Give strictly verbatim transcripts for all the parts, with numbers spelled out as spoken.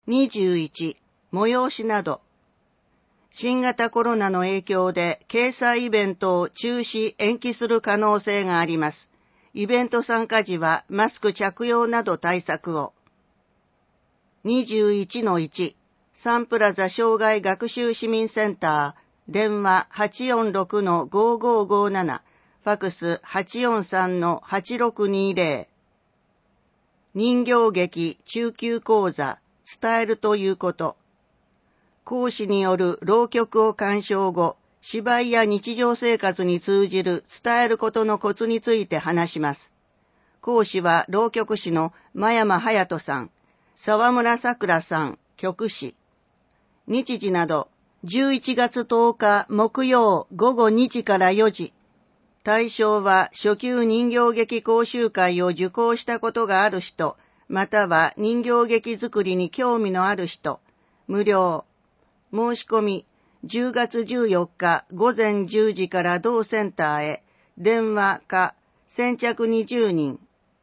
にじゅういち、催しなど。新型コロナの影響で掲載イベントを中止・延期する可能性があります。イベント参加時はマスク着用など対策を。にじゅういちのいち、サンプラザ障害学習市民センター、電話 はちよんろくのごーごーごーなな、ファクス はちよんさんのはちろくにぜろ。人形劇中級講座、伝えるということ。講師による浪曲を鑑賞後、芝居や日常生活に通じる伝えることのコツについて話します。講師は浪曲師の真山隼人さん、沢村さくらさん、曲師。日時など、じゅういちがつとおか木曜ごごにじからよじ。対象は初級人形劇講習会を受講したことがある人、または人形劇作りに興味のある人。無料。申し込み、じゅうがつじゅうよっかごぜんじゅうじから同センターへ、電話か、先着にじゅうにん。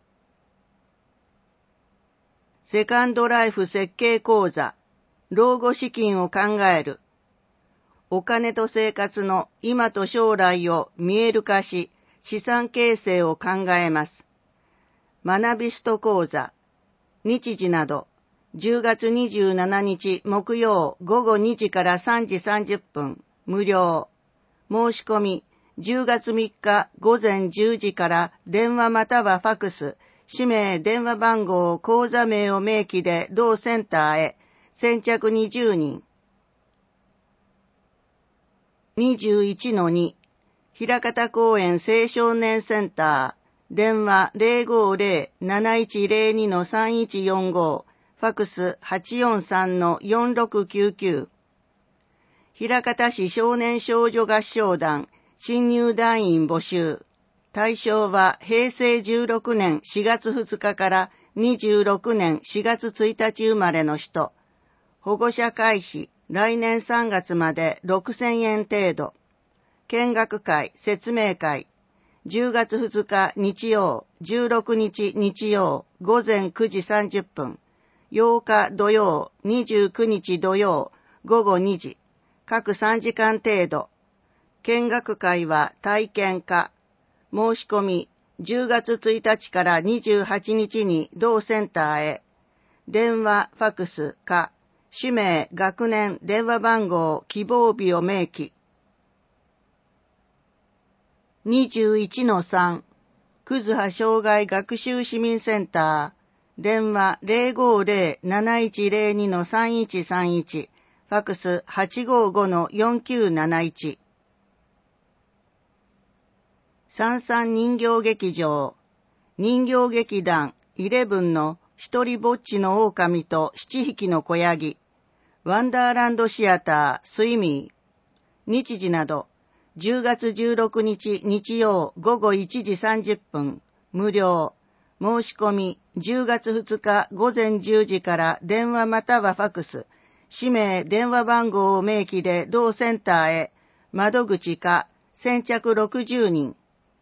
セカンドライフ設計講座、老後資金を考える。お金と生活の今と将来を見える化し、資産形成を考えます。学びスト講座、日時など、じゅうがつにじゅうしちにち木曜ごごにじからさんじさんじゅっぷん、無料。申し込み、じゅうがつみっかごぜんじゅうじから電話またはファクス、氏名、電話番号、口座名を明記で同センターへ、先着にじゅうにん。にじゅういちのに、枚方公園青少年センター、電話 ゼロごゼロ なないちゼロに のさんいちよんご、ファクス はちよんさんのよんろくきゅうきゅう。枚方市少年少女合唱団、新入団員募集。対象はへいせいじゅうろくねんしがつふつかからにじゅうろくねんしがつついたち生まれの人。保護者会費、来年さんがつまでろくせんえん程度。見学会、説明会。じゅうがつふつか日曜、じゅうろくにち日曜、ごぜんくじさんじゅっぷん。ようか土曜、にじゅうくにち土曜、ごごにじ。各さんじかん程度。見学会は体験か。申し込み、じゅうがつついたちからにじゅうはちにちに同センターへ。電話、ファクスか。氏名、学年、電話番号、希望日を明記。にじゅういちのさん、くずは障害学習市民センター。電話 ゼロごゼロ なないちゼロに のさんいちさんいち、ファクス はちごごのよんきゅうなないち。三三人形劇場、人形劇団イレブンの一人ぼっちの狼と七匹の子ヤギ、ワンダーランドシアタースイミー、日時など、じゅうがつじゅうろくにち日曜ごごいちじさんじゅっぷん、無料。申し込み、じゅうがつふつかごぜんじゅうじから電話またはファクス、氏名、電話番号を明記で同センターへ、窓口か、先着ろくじゅうにん。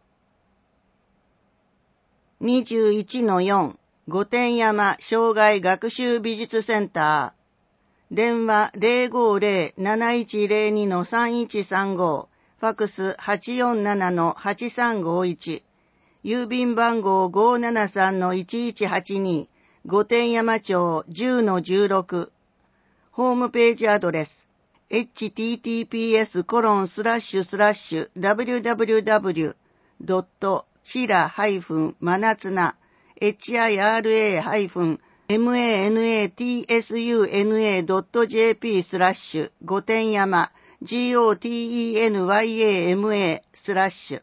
にじゅういちのよん、御殿山障害学習美術センター。電話 ゼロごゼロ なないちゼロに のさんいちさんご、ファクス はちよんななのはちさんごいち。郵便番号 ごーななさんのいちいちはちに、御殿山町 じゅうのじゅうろく。ホームページアドレス、エイチティーティーピーエスコロンスラッシュスラッシュダブリューダブリューダブリュードットひらハイフンまなつな エイチアイアールエーハイフンマナツナ ドットジェーピー スラッシュ御殿山 ジーオーティーイーエヌワイエーエムエー スラッシュ。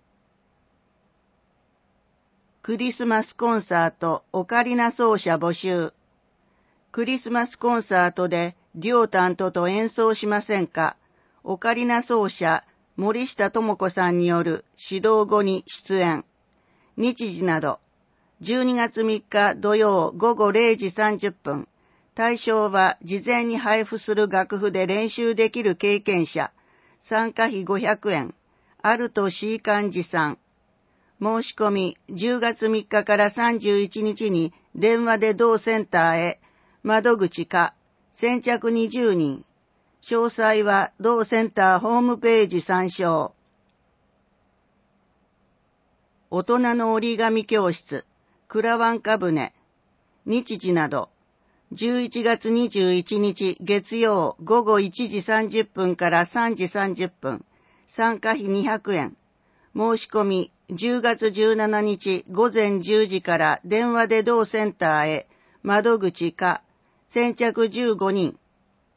クリスマスコンサートオカリナ奏者募集。クリスマスコンサートでデュオ担当と演奏しませんか？オカリナ奏者森下智子さんによる指導後に出演。日時など、じゅうにがつみっか土曜ごごれいじさんじゅっぷん。対象は事前に配布する楽譜で練習できる経験者。参加費ごひゃくえん。アルト C 幹事さん。申し込みじゅうがつみっかからさんじゅういちにちに電話で同センターへ、 窓口課、先着にじゅうにん。詳細は同センターホームページ参照。大人の折り紙教室、クラワンカブネ、日時など、じゅういちがつにじゅういちにち月曜午後いちじさんじゅっぷんからさんじさんじゅっぷん、参加費にひゃくえん。申し込みじゅうがつじゅうしちにち午前じゅうじから電話で同センターへ、窓口課、先着じゅうごにん。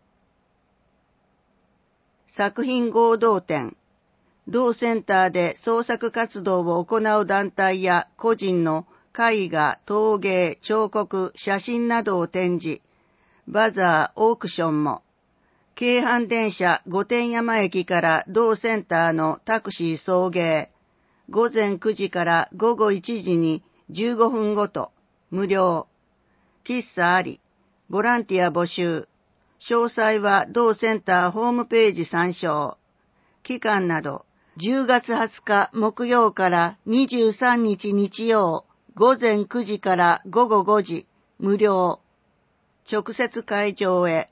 作品合同展。同センターで創作活動を行う団体や個人の絵画、陶芸、彫刻、写真などを展示。バザー、オークションも。京阪電車御殿山駅から同センターのタクシー送迎。午前くじから午後いちじにじゅうごふんごと。無料。喫茶あり。ボランティア募集。詳細は同センターホームページ参照。期間など、じゅうがつはつか木曜からにじゅうさんにち日曜、午前くじから午後ごじ、無料。直接会場へ。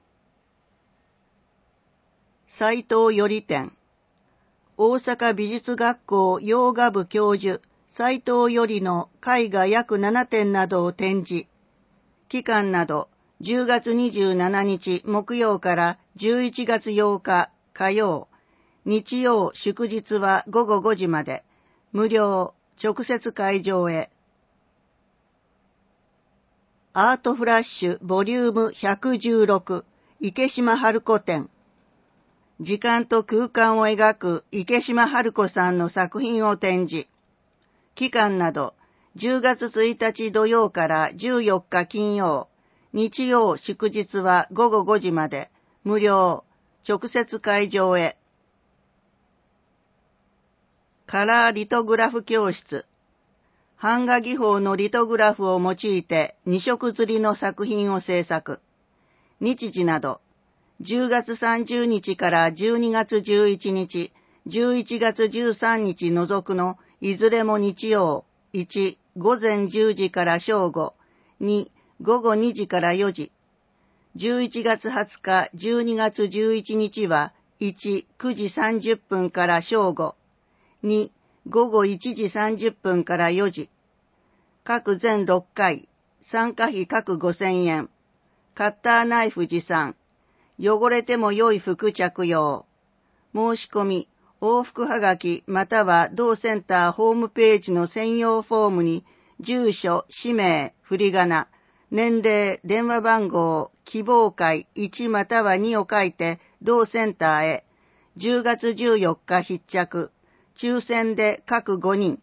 斎藤より展。大阪美術学校洋画部教授、斎藤よりの絵画約ななてんなどを展示。期間など、じゅうがつにじゅうしちにち木曜からじゅういちがつようか火曜、日曜祝日は午後ごじまで、無料、直接会場へ。アートフラッシュボリュームひゃくじゅうろく池島春子展。時間と空間を描く池島春子さんの作品を展示。期間など、じゅうがつついたち土曜からじゅうよっか金曜、日曜祝日は午後ごじまで、無料、直接会場へ。カラーリトグラフ教室。版画技法のリトグラフを用いてに色刷りの作品を制作。日時など、じゅうがつさんじゅうにちからじゅうにがつじゅういちにち、じゅういちがつじゅうさんにち除くのいずれも日曜、いち、午前じゅうじから正午、に、午後にじからよじ。じゅういちがつはつか、じゅうにがつじゅういちにちはいち、くじさんじゅっぷんから正午、に、午後いちじさんじゅっぷんからよじ。各全ろっかい、参加費各ごせんえん。カッターナイフ持参。汚れても良い服着用。申し込み、往復はがきまたは同センターホームページの専用フォームに住所、氏名、振り仮名、年齢、電話番号、希望会いちまたはにを書いて同センターへ。じゅうがつじゅうよっか必着。抽選で各ごにん。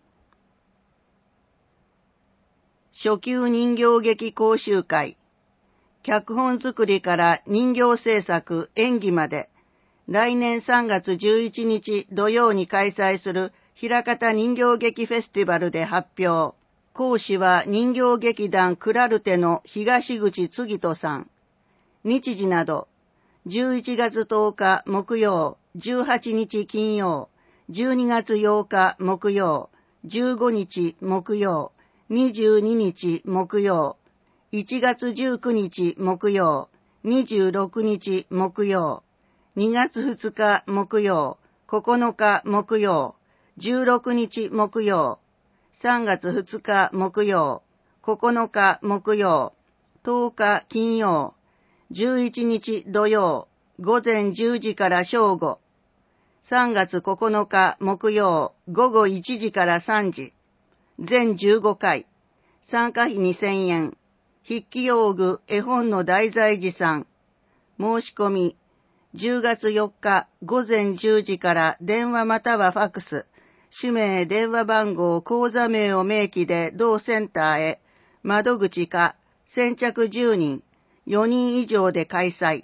初級人形劇講習会。脚本作りから人形制作、演技まで、来年さんがつじゅういちにち土曜に開催する枚方人形劇フェスティバルで発表。講師は人形劇団クラルテの東口次人さん。日時など、じゅういちがつとおか木曜、じゅうはちにち金曜、じゅうにがつようか木曜、じゅうごにち木曜、にじゅうににち木曜、いちがつじゅうくにち木曜、にじゅうろくにち木曜、にがつふつか木曜、ここのか木曜、じゅうろくにち木曜、さんがつふつか木曜、ここのか木曜、とおか金曜、じゅういちにち土曜、午前じゅうじから正午、さんがつここのか木曜、午後いちじからさんじ、全じゅうごかい、参加費にせんえん、筆記用具、絵本の題材持参、申し込み、じゅうがつよっか午前じゅうじから電話またはファックス、氏名、電話番号、口座名を明記で同センターへ、窓口か、先着じゅうにん、よにん以上で開催。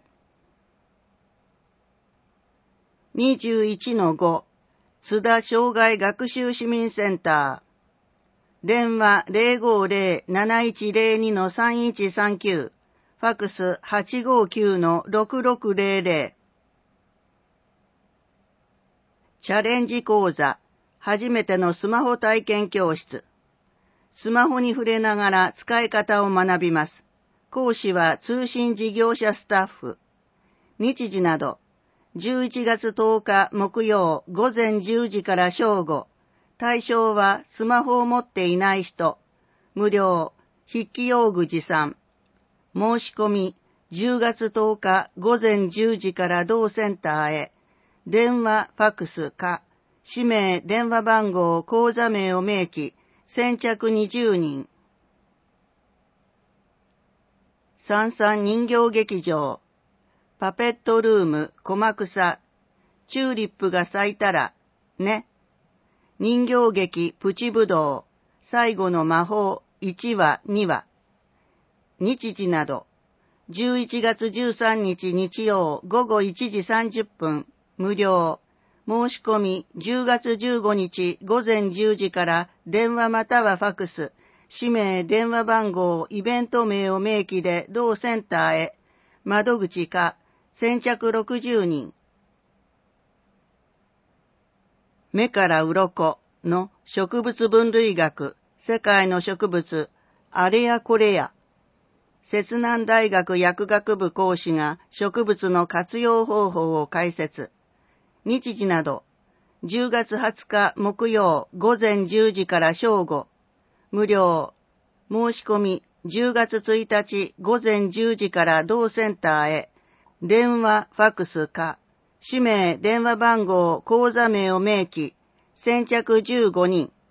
にじゅういちのご、津田障害学習市民センター。電話 ゼロごゼロ なないちゼロに のさんいちさんきゅう、ファックス はちごきゅう のろくろくゼロゼロ。チャレンジ講座、初めてのスマホ体験教室。スマホに触れながら使い方を学びます。 講師は通信事業者スタッフ。日時など、じゅういちがつとおか木曜午前じゅうじから正午。対象はスマホを持っていない人。無料、筆記用具持参。申し込み、じゅうがつとおか午前じゅうじから同センターへ。電話、ファックスか、氏名、電話番号、口座名を明記、先着にじゅうにん。さんさん人形劇場、パペットルーム、駒草、チューリップが咲いたら、ね。人形劇、プチブドウ、最後の魔法、いちわ、にわ。日時など、じゅういちがつじゅうさんにち日曜午後いちじさんじゅっぷん、無料。申し込みじゅうがつじゅうごにち午前じゅうじから電話またはファックス、氏名、電話番号、イベント名を明記で同センターへ。窓口か、先着ろくじゅうにん。目から鱗の植物分類学、世界の植物、あれやこれや。摂南大学薬学部講師が植物の活用方法を解説。日時など、じゅうがつはつか木曜午前じゅうじから正午。無料。申し込みじゅうがつついたち午前じゅうじから同センターへ。電話、ファックスか、氏名、電話番号、口座名を明記。先着じゅうごにん。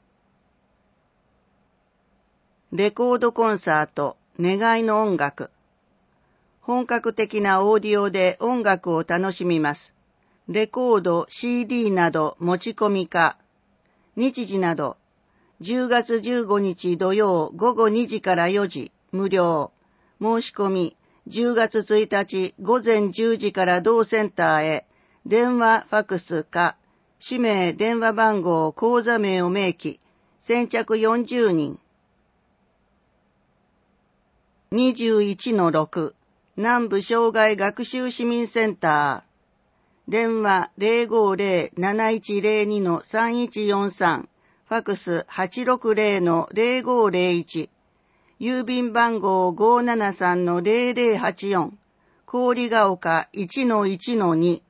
レコードコンサート、願いの音楽。本格的なオーディオで音楽を楽しみます。レコード、シーディー など持ち込みか。日時など、じゅうがつじゅうごにち土曜午後にじからよじ、無料。申し込み、じゅうがつついたち午前じゅうじから同センターへ。電話、ファックスか、氏名、電話番号、口座名を明記。先着よんじゅうにん。にじゅういちのろく、南部障害学習市民センター。電話 ゼロごゼロ なないちゼロに のさんいちよんさん、ファックス はちろくゼロ のゼロごゼロいち、郵便番号 ごーななさん のゼロゼロはちよん、郡ヶ丘 いちのいちのに。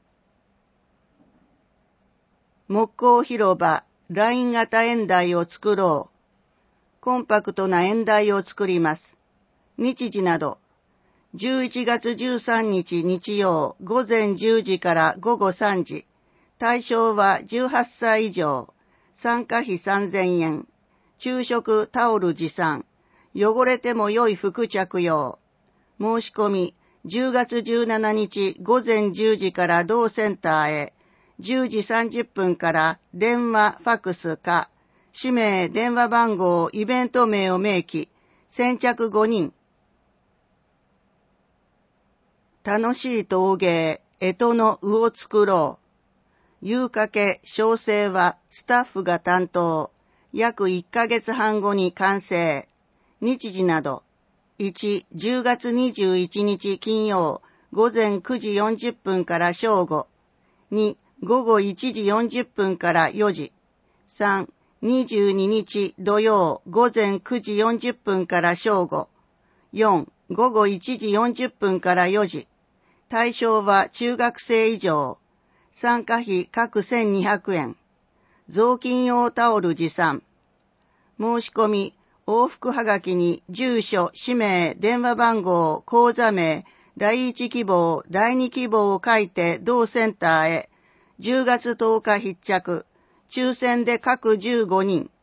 木工広場、ライン型演台を作ろう。コンパクトな演台を作ります。日時など、じゅういちがつじゅうさんにち日曜午前じゅうじから午後さんじ。対象はじゅうはっさい以上。参加費さんぜんえん。昼食タオル持参。汚れても良い服着用。申し込みじゅうがつじゅうしちにち午前じゅうじから同センターへ。じゅうじさんじゅっぷんから電話、ファックスか。氏名、電話番号、イベント名を明記。先着ごにん。楽しい陶芸、干支の鵜を作ろう。夕かけ、小生はスタッフが担当。約いっかげつはんごに完成。日時など。いち、じゅうがつにじゅういちにち金曜、午前くじよんじゅっぷんから正午。に、午後いちじよんじゅっぷんからよじ。さん、にじゅうににち土曜、午前くじよんじゅっぷんから正午。よん、午後いちじよんじゅっぷんからよじ。対象は中学生以上。参加費各せんにひゃくえん。雑巾用タオル持参。申し込み、往復はがきに住所、氏名、電話番号、口座名、第一希望、第二希望を書いて同センターへ。じゅうがつとおか必着。抽選で各じゅうごにん。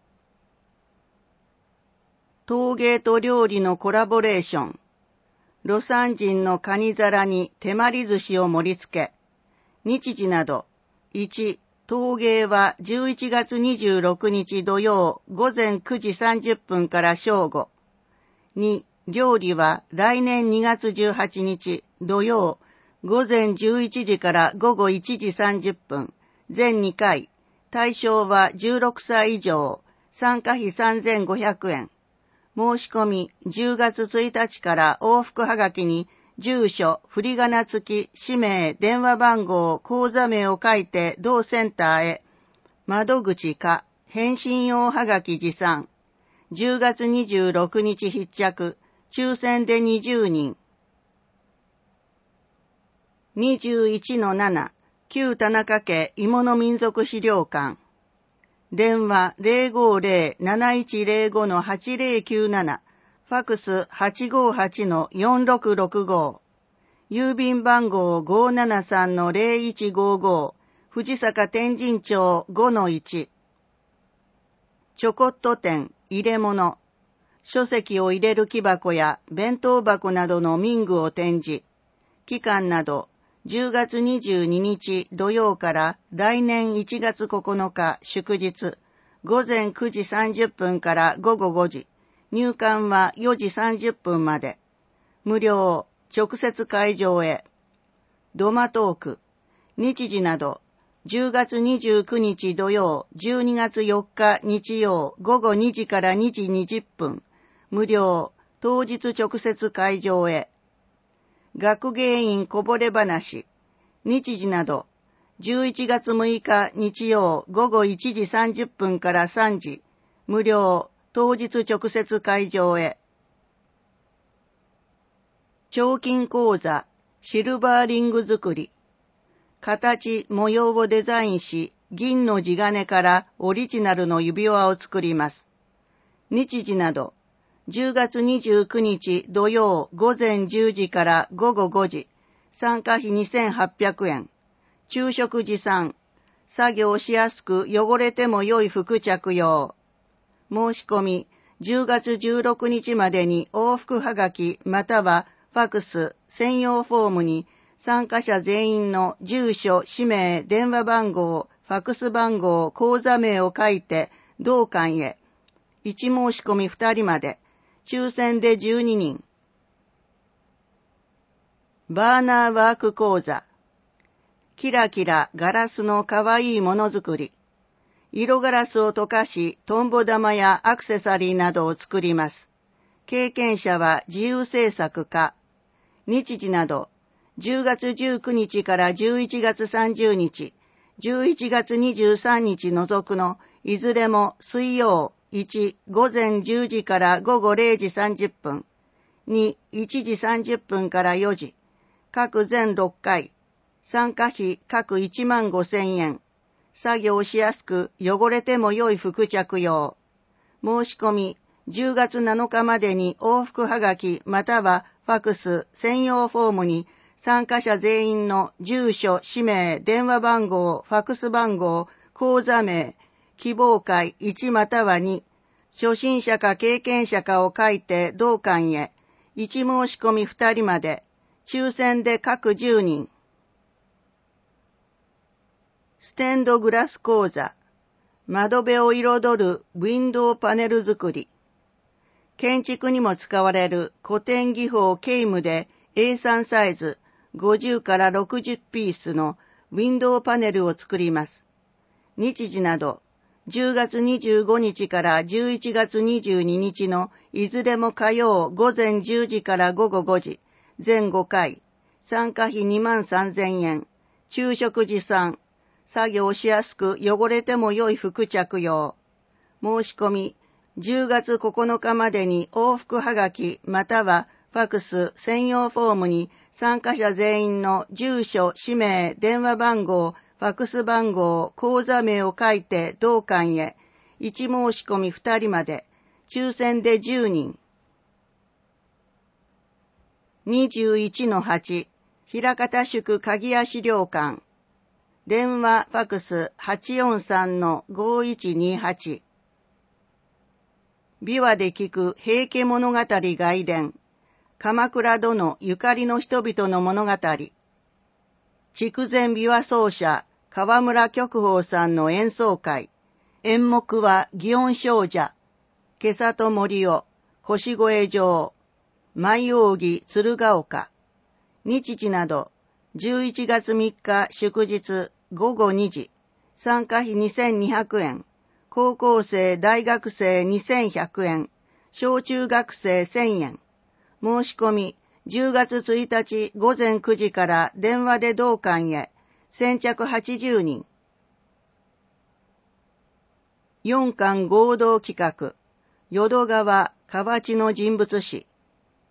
陶芸と料理のコラボレーション。魯山人のカニ皿に手まり寿司を盛り付け。日時など。いち、陶芸はじゅういちがつにじゅうろくにち土曜午前くじさんじゅっぷんから正午。に、料理は来年にがつじゅうはちにち土曜午前じゅういちじから午後いちじさんじゅっぷん。全にかい。対象はじゅうろくさい以上。参加費さんぜんごひゃくえん。申し込みじゅうがつついたちから往復はがきに住所、振り仮名付き、氏名、電話番号、口座名を書いて同センターへ。窓口か、返信用はがき持参。じゅうがつにじゅうろくにち必着。 抽選でにじゅうにん。にじゅういちのなな、旧田中家芋の民族資料館。電話 ゼロごゼロ なないちゼロご はちゼロきゅうなな、ファクス はちごはちのよんろくろくご、郵便番号 ごーななさんのゼロいちごご、藤坂天神町 ごのいち。ちょこっと店、入れ物。書籍を入れる木箱や弁当箱などの民具を展示。期間など、じゅうがつにじゅうににち土曜から来年いちがつここのか祝日、ごぜんくじさんじゅっぷんからごごごじ、入館はよじさんじゅっぷんまで。無料、直接会場へ。土間トーク、日時など、じゅうがつにじゅうくにち土曜、じゅうにがつよっか日曜、ごごにじからにじにじゅっぷん。無料、当日直接会場へ。学芸員こぼれ話、日時など、じゅういちがつむいか日曜ごごいちじさんじゅっぷんからさんじ、無料、当日直接会場へ。彫金講座、シルバーリング作り。形、模様をデザインし、銀の地金からオリジナルの指輪を作ります。日時など、じゅうがつにじゅうくにち土曜ごぜんじゅうじからごごごじ、参加費にせんはっぴゃくえん。昼食持参。作業しやすく汚れても良い服着用。申し込み、じゅうがつじゅうろくにちまでに往復はがきまたはファクス専用フォームに参加者全員の住所、氏名、電話番号、ファクス番号、口座名を書いて同館へ。いち申し込みふたりまで。抽選でじゅうににん。バーナーワーク講座。キラキラガラスのかわいいものづくり。色ガラスを溶かし、トンボ玉やアクセサリーなどを作ります。経験者は自由制作家。日時など、じゅうがつじゅうくにちからじゅういちがつさんじゅうにち、じゅういちがつにじゅうさんにち除くの、いずれも水曜、いち、ごぜんじゅうじからごごれいじさんじゅっぷん、に、いちじさんじゅっぷんからよじ、各全ろっかい、参加費各いちまんごせんえん、作業しやすく汚れても良い服着用。申し込み、じゅうがつなのかまでに往復はがきまたはファクス専用フォームに参加者全員の住所、氏名、電話番号、ファクス番号、口座名、希望会いちまたはに、初心者か経験者かを書いて同館へ、いち申し込みふたりまで、抽選で各じゅうにん。ステンドグラス講座、窓辺を彩るウィンドウパネル作り。建築にも使われる古典技法ケイムで エーさん サイズごじゅうからろくじゅうピースのウィンドウパネルを作ります。日時など、じゅうがつにじゅうごにちからじゅういちがつにじゅうににちのいずれも火曜ごぜんじゅうじからごごごじ、全ごかい、参加費にまんさんぜんえん、昼食持参、作業しやすく汚れても良い服着用。申し込み、じゅうがつここのかまでに往復はがきまたはファクス専用フォームに参加者全員の住所、氏名、電話番号、ファクス番号、口座名を書いて同館へ、いち申し込みふたりまで、抽選でじゅうにん。にじゅういちのはち、枚方宿鍵屋資料館。電話、ファクス はちよんさんのごいちにはち。琵琶で聞く平家物語外伝。鎌倉殿ゆかりの人々の物語。筑前琵琶奏者、河村旭峰さんの演奏会。演目は祇園精舎。今朝と森尾、腰越城、舞扇鶴岡。日時など、じゅういちがつみっか祝日ごごにじ。参加費にせんにひゃくえん。高校生、大学生にせんひゃくえん。小中学生せんえん。申し込み、じゅうがつついたちごぜんくじから電話で同館へ、先着はちじゅうにん。よんかん合同企画、淀川河内の人物誌。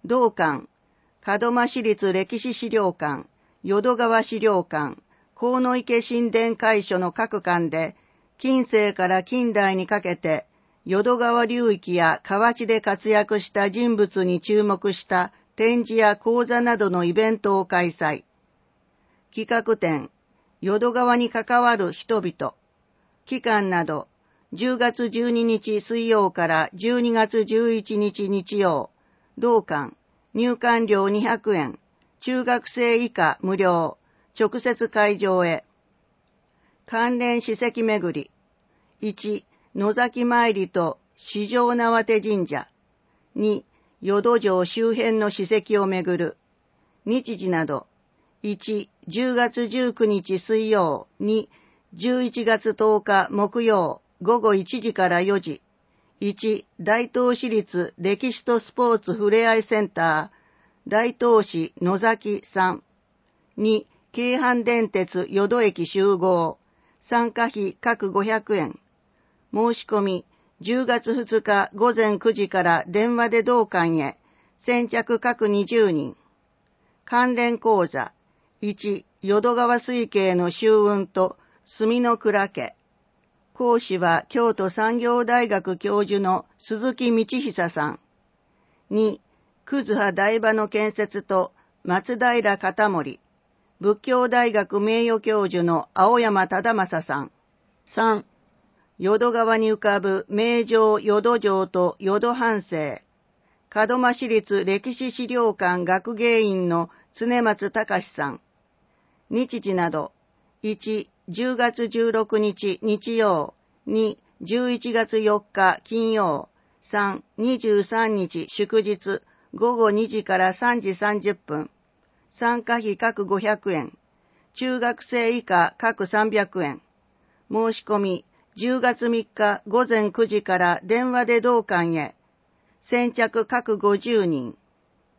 同館、門真市立歴史資料館、淀川資料館、鴻池神殿会所の各館で、近世から近代にかけて、淀川流域や河内で活躍した人物に注目した展示や講座などのイベントを開催。企画展、淀川に関わる人々、期間など、じゅうがつじゅうににち水曜からじゅうにがつじゅういちにち日曜、同館、入館料にひゃくえん、中学生以下無料、直接会場へ。関連史跡巡り。いち、野崎参りと四条縄手神社。に、淀城周辺の史跡を巡る。日時など。いち、じゅうがつじゅうくにち水曜。に、じゅういちがつとおか木曜。ごごいちじからよじ。いち、大東市立歴史とスポーツふれあいセンター。大東市野崎さん。に、京阪電鉄淀駅集合。参加費各ごひゃくえん。申し込み、じゅうがつふつかごぜんくじから電話で同館へ。先着各にじゅうにん。関連講座。いち、淀川水系の周運と墨の倉家。講師は京都産業大学教授の鈴木道久さん。に、葛葉台場の建設と松平片森。仏教大学名誉教授の青山忠正さん。さん、淀川に浮かぶ名城淀城と淀藩政。門真市立歴史資料館学芸員の常松隆さん。日時など。いち、じゅうがつじゅうろくにち日曜。に、じゅういちがつよっか金曜。さん、にじゅうさんにち祝日。ごごにじからさんじさんじゅっぷん。参加費各ごひゃくえん。中学生以下各さんびゃくえん。申し込み、じゅうがつみっかごぜんくじから電話で同館へ。先着各ごじゅうにん。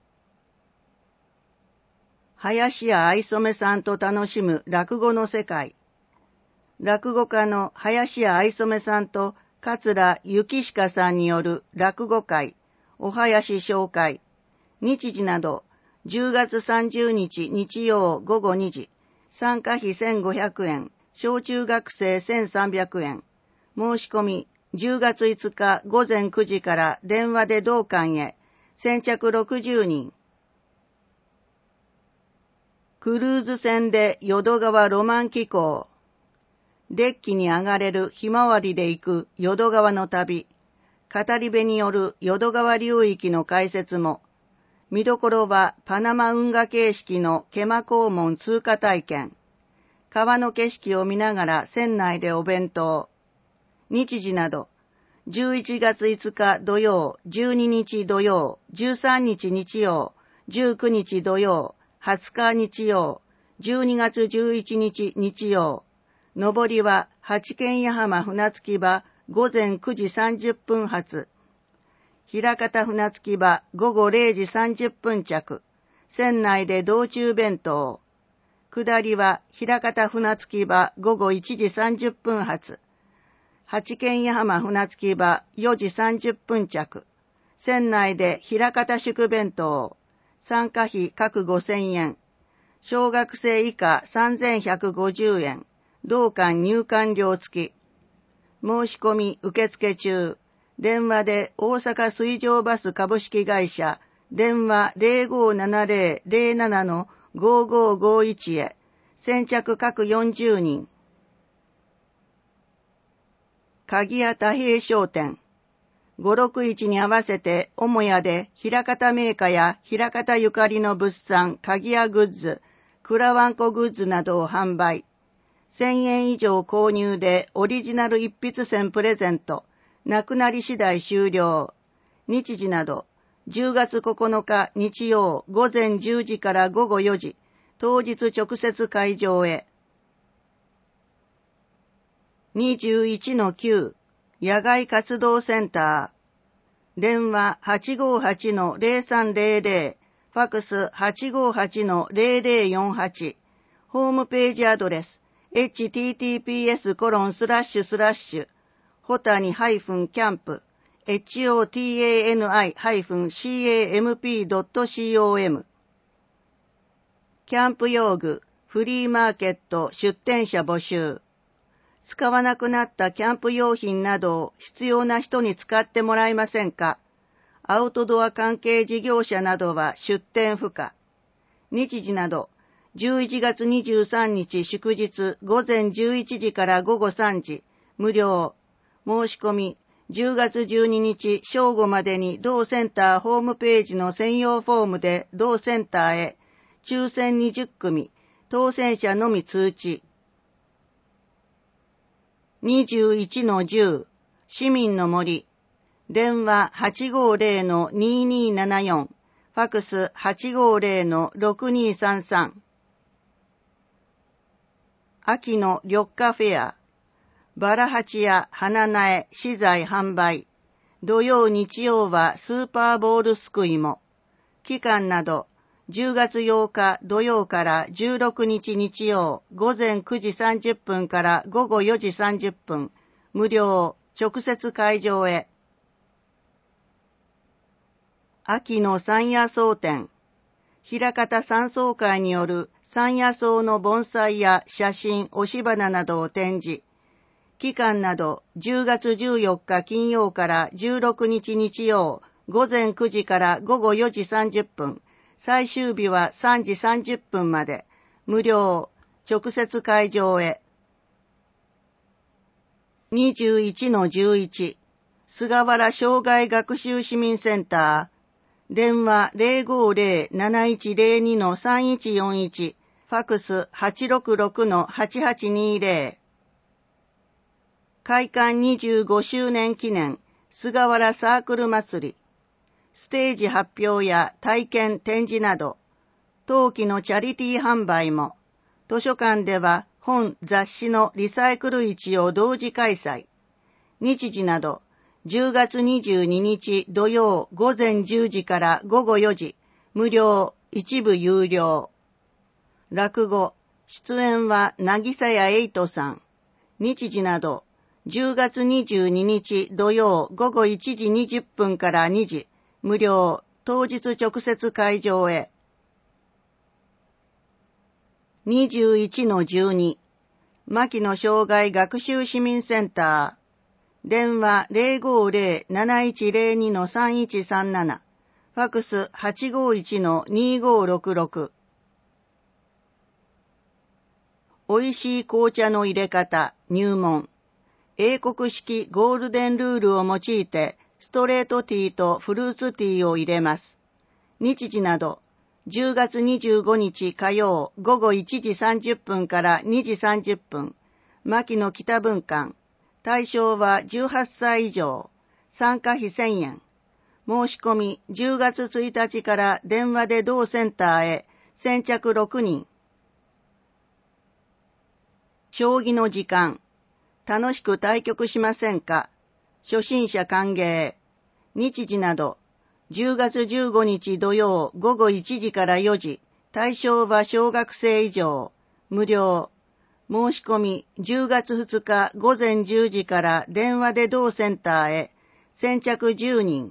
林家愛染さんと楽しむ落語の世界。落語家の林家愛染さんと桂幸鹿さんによる落語会、お囃子紹介。日時など、じゅうがつさんじゅうにち日曜ごごにじ。参加費せんごひゃくえん。小中学生せんさんびゃくえん。申し込み、じゅうがついつかごぜんくじから電話で同館へ。先着ろくじゅうにん。クルーズ船で淀川ロマン紀行。デッキに上がれるひまわりで行く淀川の旅。語り部による淀川流域の解説も。見どころはパナマ運河形式の毛馬肛門通過体験。川の景色を見ながら船内でお弁当。日時など、じゅういちがついつか土曜、じゅうににち土曜、じゅうさんにち日曜、じゅうくにち土曜、はつか日曜、じゅうにがつじゅういちにち日曜。上りは八軒八浜船着き場ごぜんくじさんじゅっぷん発。枚方船着き場ごごれいじさんじゅっぷん着。船内で道中弁当。下りは枚方船着き場ごごいちじさんじゅっぷん発。八軒八浜船着き場よじさんじゅっぷん着。船内で枚方宿弁当。参加費各ごせんえん。小学生以下さんぜんひゃくごじゅうえん。同館入館料付き。申し込み受付中。電話で大阪水上バス株式会社。電話 ゼロごーななゼロ ゼロなな のごーごーごーいち へ。先着各よんじゅうにん。鍵屋太平商店。ごろくいちに合わせて母屋で枚方銘菓や枚方ゆかりの物産、鍵屋グッズ、蔵わんこグッズなどを販売。せんえん以上購入でオリジナル一筆箋プレゼント。なくなり次第終了。日時など、じゅうがつここのか日曜ごぜんじゅうじからごごよじ。当日直接会場へ。にじゅういちのきゅう 野外活動センター。電話 はちごーはちのゼロさんゼロゼロ。ファックス はちごーはちのゼロゼロよんはち。ホームページアドレス エイチティーティーピーエスコロンスラッシュスラッシュホタニハイフンキャンプホタニ ダッシュ キャンプ ドット コム キャンプ用具、フリーマーケット出店者募集。使わなくなったキャンプ用品などを必要な人に使ってもらえませんか？アウトドア関係事業者などは出店不可。日時など、じゅういちがつにじゅうさんにち祝日午前じゅういちじから午後さんじ、無料。申し込み、じゅうがつじゅうににち正午までに同センターホームページの専用フォームで同センターへ、抽選にじゅっくみ、当選者のみ通知。にじゅういちのじゅう、市民の森。電話 はちごーぜろのにーにーななよん、ファクス はちごーぜろのろくにーさんさん。秋の緑化フェア。バラハチや花苗、資材販売。土曜日曜はスーパーボールすくいも。期間など、じゅうがつようか土曜からじゅうろくにち日曜午前くじさんじゅっぷんから午後よじさんじゅっぷん、無料、直接会場へ。秋の山野草展。枚方山草会による山野草の盆栽や写真、押し花などを展示。期間などじゅうがつじゅうよっか金曜からじゅうろくにち日曜午前くじから午後よじさんじゅっぷん。最終日はさんじさんじゅっぷんまで、無料、直接会場へ。にじゅういちのじゅういち、菅原障害学習市民センター、電話 ぜろごーぜろ なないちぜろに のさんいちよんいち、ファクス はちろくろくのはちはちにーぜろ。開館にじゅうごしゅうねん記念、菅原サークル祭り。ステージ発表や体験展示など、当期のチャリティー販売も、図書館では本雑誌のリサイクル市を同時開催。日時など、じゅうがつにじゅうににち土曜午前じゅうじから午後よじ、無料、一部有料。落語、出演は渚谷エイトさん。日時など、じゅうがつにじゅうににち土曜午後いちじにじゅっぷんからにじ、無料、当日直接会場へ。にじゅういちのじゅうに、牧野障害学習市民センター、電話 ぜろごーぜろ なないちぜろに のさんいちさんなな、ファクス はちごーいちのにーごーろくろく。おいしい紅茶の入れ方、入門。英国式ゴールデンルールを用いて、ストレートティーとフルーツティーを入れます。日時など、じゅうがつにじゅうごにち火曜午後いちじさんじゅっぷんからにじさんじゅっぷん、牧野北文館。対象はじゅうはっさい以上。参加費せんえん。申し込みじゅうがつついたちから電話で同センターへ、先着ろくにん。将棋の時間。楽しく対局しませんか？初心者歓迎。日時など、じゅうがつじゅうごにち土曜午後いちじからよじ、対象は小学生以上、無料。申し込みじゅうがつふつか午前じゅうじから電話で同センターへ、先着じゅうにん。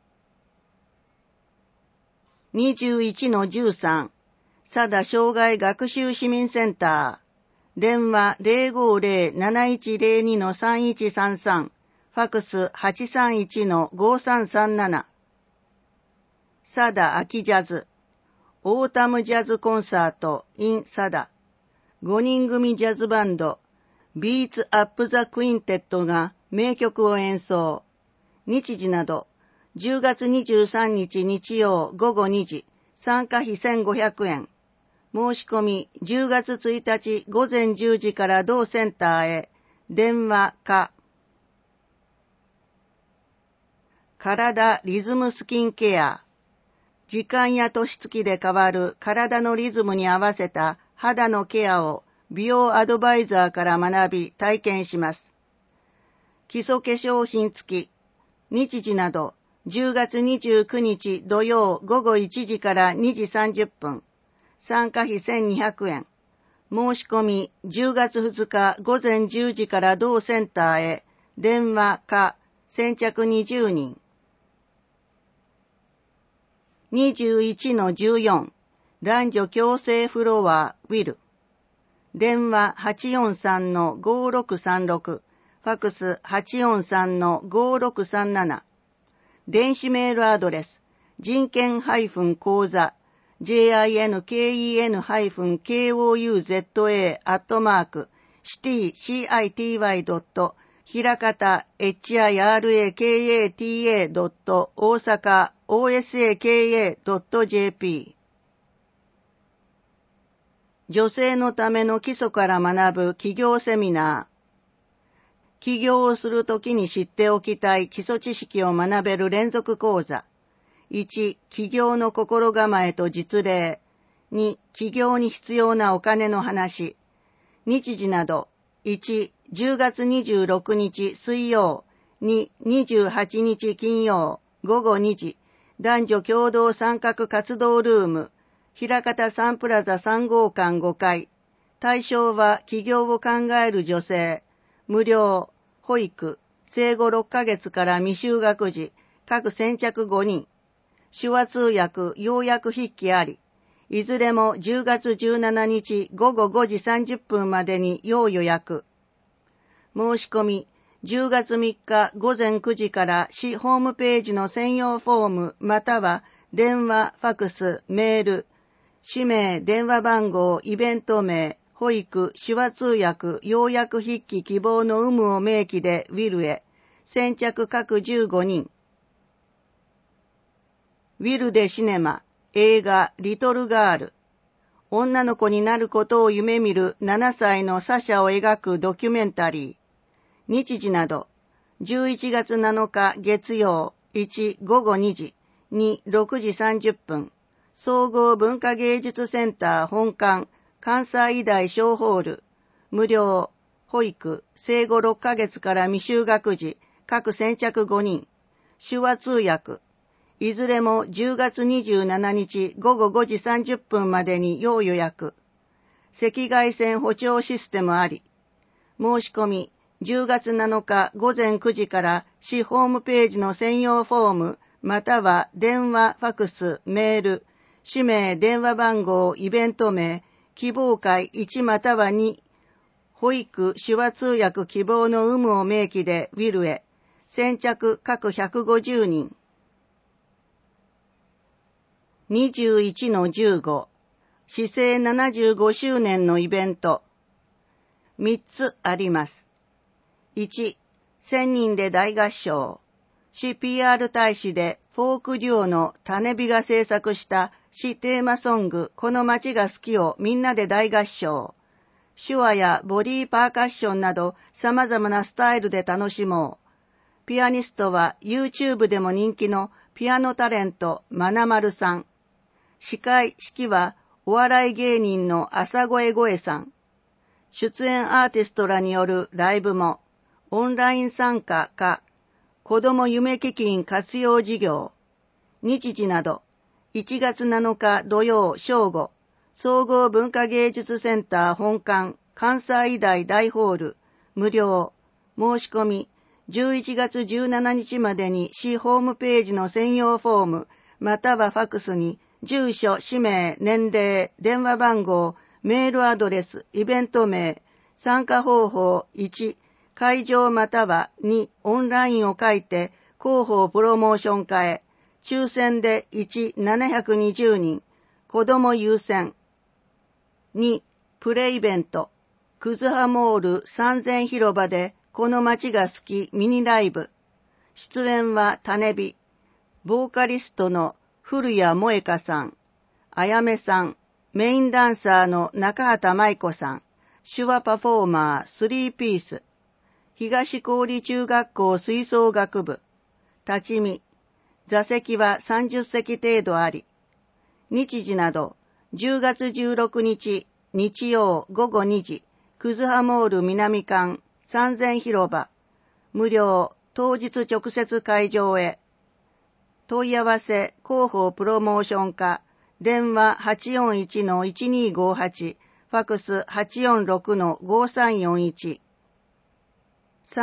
にじゅういちのじゅうさん、佐田障害学習市民センター。電話 ぜろごーぜろ なないちぜろに のさんいちさんさん、ファクス はちさんいちのごさんさんなな。佐田秋ジャズ。オータムジャズコンサート in 佐田。ごにん組ジャズバンド、ビーツアップザクインテッドが名曲を演奏。日時など、じゅうがつにじゅうさんにち日曜午後にじ、参加費せんごひゃくえん。申し込みじゅうがつついたち午前じゅうじから同センターへ、電話か。体リズムスキンケア。時間や年月で変わる体のリズムに合わせた肌のケアを美容アドバイザーから学び体験します。基礎化粧品付き。日時などじゅうがつにじゅうくにち土曜午後いちじからにじさんじゅっぷん。参加費せんにひゃくえん。申し込みじゅうがつふつか午前じゅうじから同センターへ、電話か先着にじゅうにん。にじゅういちのじゅうよん、男女共生フロアウィル。電話 はちよんさんのごろくさんろく、ファクス はちよんさんのごろくさんなな。電子メールアドレス、人権講座、jinken-kouza アットマーク、city.city. ひらかた hirakata. 大阪 osaka.jp。女性のための基礎から学ぶ起業セミナー。起業をするときに知っておきたい基礎知識を学べる連続講座。いち、起業の心構えと実例。に、起業に必要なお金の話。日時など。いち、じゅうがつにじゅうろくにち水曜。に、にじゅうはちにち金曜。ごごにじ。男女共同参画活動ルーム。枚方サンプラザさん号館ごかい。対象は起業を考える女性。無料。保育。生後ろっかげつから未就学児。各先着ごにん。手話通訳、要約筆記あり。いずれもじゅうがつじゅうしちにちごごごじさんじゅっぷんまでに要予約。申し込み、じゅうがつみっかごぜんくじから市ホームページの専用フォームまたは電話、ファクス、メール、氏名、電話番号、イベント名、保育、手話通訳、要約筆記希望の有無を明記でウィルへ。先着各じゅうごにん。ウィルでシネマ、映画リトルガール。女の子になることを夢見るななさいのサシャを描くドキュメンタリー。日時など、じゅういちがつなのか月曜、いち、ごごにじ、に、ろくじさんじゅっぷん。総合文化芸術センター本館、関西医大小ホール。無料、保育、生後ろっかげつから未就学児、各先着ごにん。手話通訳。いずれもじゅうがつにじゅうしちにちごごごじさんじゅっぷんまでに要予約。赤外線補聴システムあり。申し込み、じゅうがつなのかごぜんくじから市ホームページの専用フォーム、または電話、ファクス、メール、氏名、電話番号、イベント名、希望会いちまたはに、保育、手話通訳希望の有無を明記でウィルへ。先着各ひゃくごじゅうにん。にじゅういちのじゅうご、市政ななじゅうごしゅうねんのイベント。みっつあります。いち、せんにんで大合唱。市 ピーアール 大使でフォークデュオの種火が制作した市テーマソングこの街が好きをみんなで大合唱。手話やボディーパーカッションなど様々なスタイルで楽しもう。ピアニストは YouTube でも人気のピアノタレントまなまるさん。司会、指揮はお笑い芸人の朝声声さん。出演アーティストらによるライブも、オンライン参加か、子ども夢基金活用事業、日時など、いちがつなのか土曜正午、総合文化芸術センター本館、関西医大大ホール、無料、申し込み、じゅういちがつじゅうしちにちまでに市ホームページの専用フォーム、またはファクスに、住所、氏名、年齢、電話番号、メールアドレス、イベント名、参加方法いち、会場またはに、オンラインを書いて、広報プロモーション化へ、抽選でいち、ななひゃくにじゅうにん、子ども優先。に、プレイベント、クズハモールさんぜん広場で、この街が好きミニライブ。出演は種火、ボーカリストの古谷萌香さん、あやめさん、メインダンサーの中畑舞子さん、手話パフォーマースリーピース、東郡中学校吹奏楽部、立ち見、座席はさんじゅっせき程度あり、日時などじゅうがつじゅうろくにち日曜ごごにじ、クズハモール南館さんぜん広場、無料、当日直接会場へ。問い合わせ、広報プロモーション課、電話 はちよんいちのいちにーごはち、ファクス はちよんろくのごさんよんいち。さん、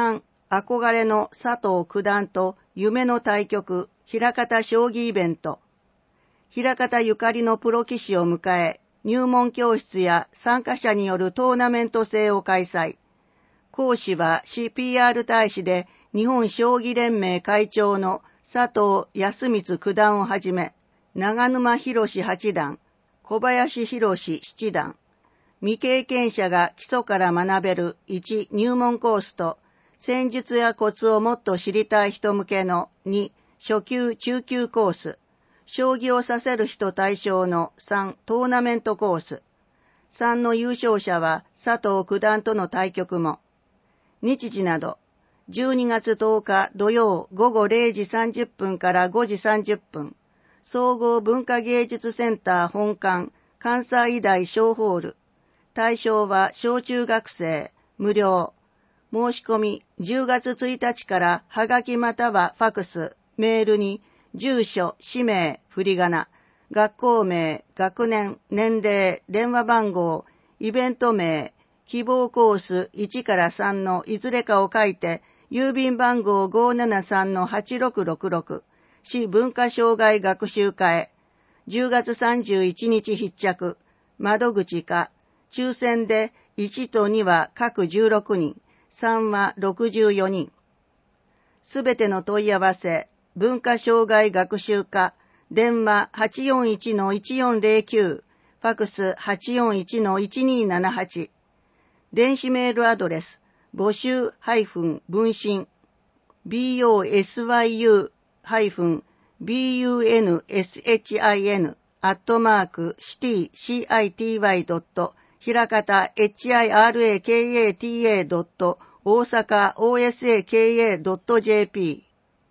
憧れの佐藤九段と夢の対局、枚方将棋イベント。枚方ゆかりのプロ棋士を迎え、入門教室や参加者によるトーナメント制を開催。講師は シーピーアール 大使で日本将棋連盟会長の佐藤康光九段をはじめ、長沼博士八段、小林博士七段、未経験者が基礎から学べるいち入門コースと、戦術やコツをもっと知りたい人向けのに初級中級コース、将棋を指せる人対象のさんトーナメントコース、さんの優勝者は佐藤九段との対局も、日時など、じゅうにがつとおか土曜午後れいじさんじゅっぷんからごじさんじゅっぷん、総合文化芸術センター本館関西医大小ホール、対象は小中学生、無料。申し込みじゅうがつついたちからはがきまたはファクス、メールに住所、氏名、振り仮名、学校名、学年、年齢、電話番号、イベント名、希望コースいちからさんのいずれかを書いて、郵便番号 ごーななさんのはちろくろくろく、市文化障害学習課へ、じゅうがつさんじゅういちにち必着、窓口か、抽選でいちとには各じゅうろくにん、さんはろくじゅうよにん。すべての問い合わせ、文化障害学習課、電話 はちよんいちのいちよんぜろきゅう、ファクス はちよんいちのいちにーななはち、電子メールアドレス、募集分身、ビーオーエスワイユービーユーエヌエスエイチアイエヌ アットマークシティ シーアイティーワイ ドットひらかた エイチアイアールエーケーエーティーエー ドット大阪 オーエスエーケーエー ドット ジェーピ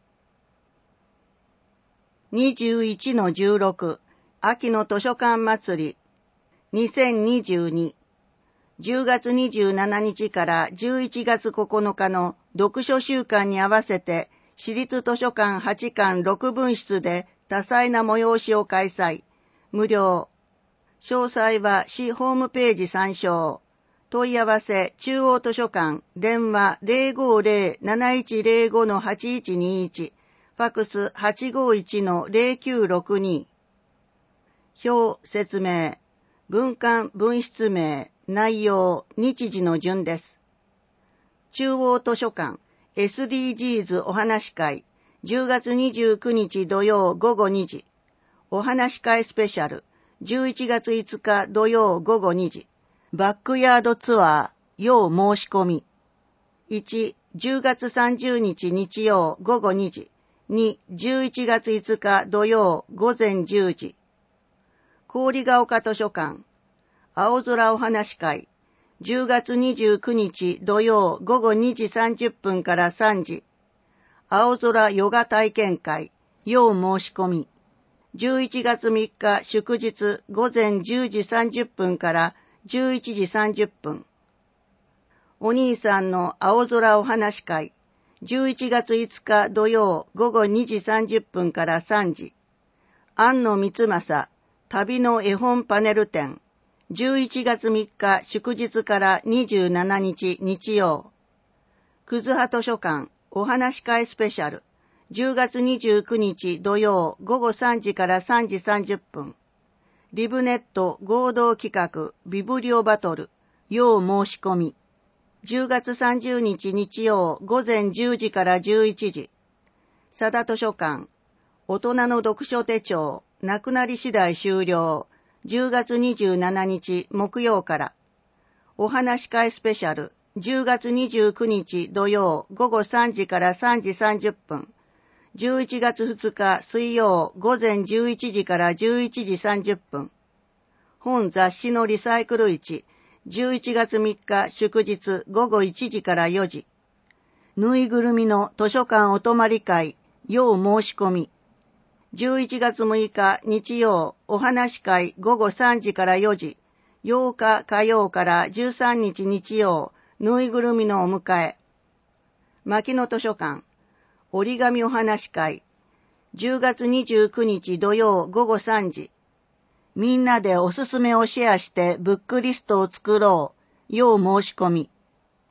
ー にじゅういちのじゅうろく秋の図書館祭りにせんにじゅうにじゅうがつにじゅうしちにちからじゅういちがつここのかの読書週間に合わせて市立図書館はちかんろくぶん室で多彩な催しを開催。無料。詳細は市ホームページ参照。問い合わせ中央図書館電話 ゼロごーゼロ なないちゼロご のはちいちにいちファクス はちごいちのゼロきゅうろくに。表説明文館分室名内容日時の順です。中央図書館 エスディージーズ お話会じゅうがつにじゅうくにち土曜ごごにじお話会スペシャルじゅういちがついつか土曜ごごにじバックヤードツアー要申し込みいち、じゅうがつさんじゅうにち日曜ごごにじに、じゅういちがついつか土曜ごぜんじゅうじ郡ヶ丘図書館青空お話会じゅうがつにじゅうくにち土曜ごごにじさんじゅっぷんからさんじ青空ヨガ体験会要申し込みじゅういちがつみっか祝日ごぜんじゅうじさんじゅっぷんからじゅういちじさんじゅっぷんお兄さんの青空お話会じゅういちがついつか土曜ごごにじさんじゅっぷんからさんじ庵野光政旅の絵本パネル展じゅういちがつみっか祝日からにじゅうしちにち日曜葛葉図書館お話会スペシャルじゅうがつにじゅうくにち土曜ごごさんじからさんじさんじゅっぷんリブネット合同企画ビブリオバトル要申し込みじゅうがつさんじゅうにち日曜ごぜんじゅうじからじゅういちじ佐田図書館大人の読書手帳なくなり次第終了じゅうがつにじゅうしちにち木曜からお話会スペシャルじゅうがつにじゅうくにち土曜ごごさんじからさんじさんじゅっぷんじゅういちがつふつか水曜ごぜんじゅういちじからじゅういちじさんじゅっぷん本雑誌のリサイクル市じゅういちがつみっか祝日ごごいちじからよじぬいぐるみの図書館お泊まり会要申し込みじゅういちがつむいか日曜お話会ごごさんじからよじようか火曜からじゅうさんにち日曜ぬいぐるみのお迎え牧野図書館折り紙お話会じゅうがつにじゅうくにち土曜ごごさんじみんなでおすすめをシェアしてブックリストを作ろう要申し込み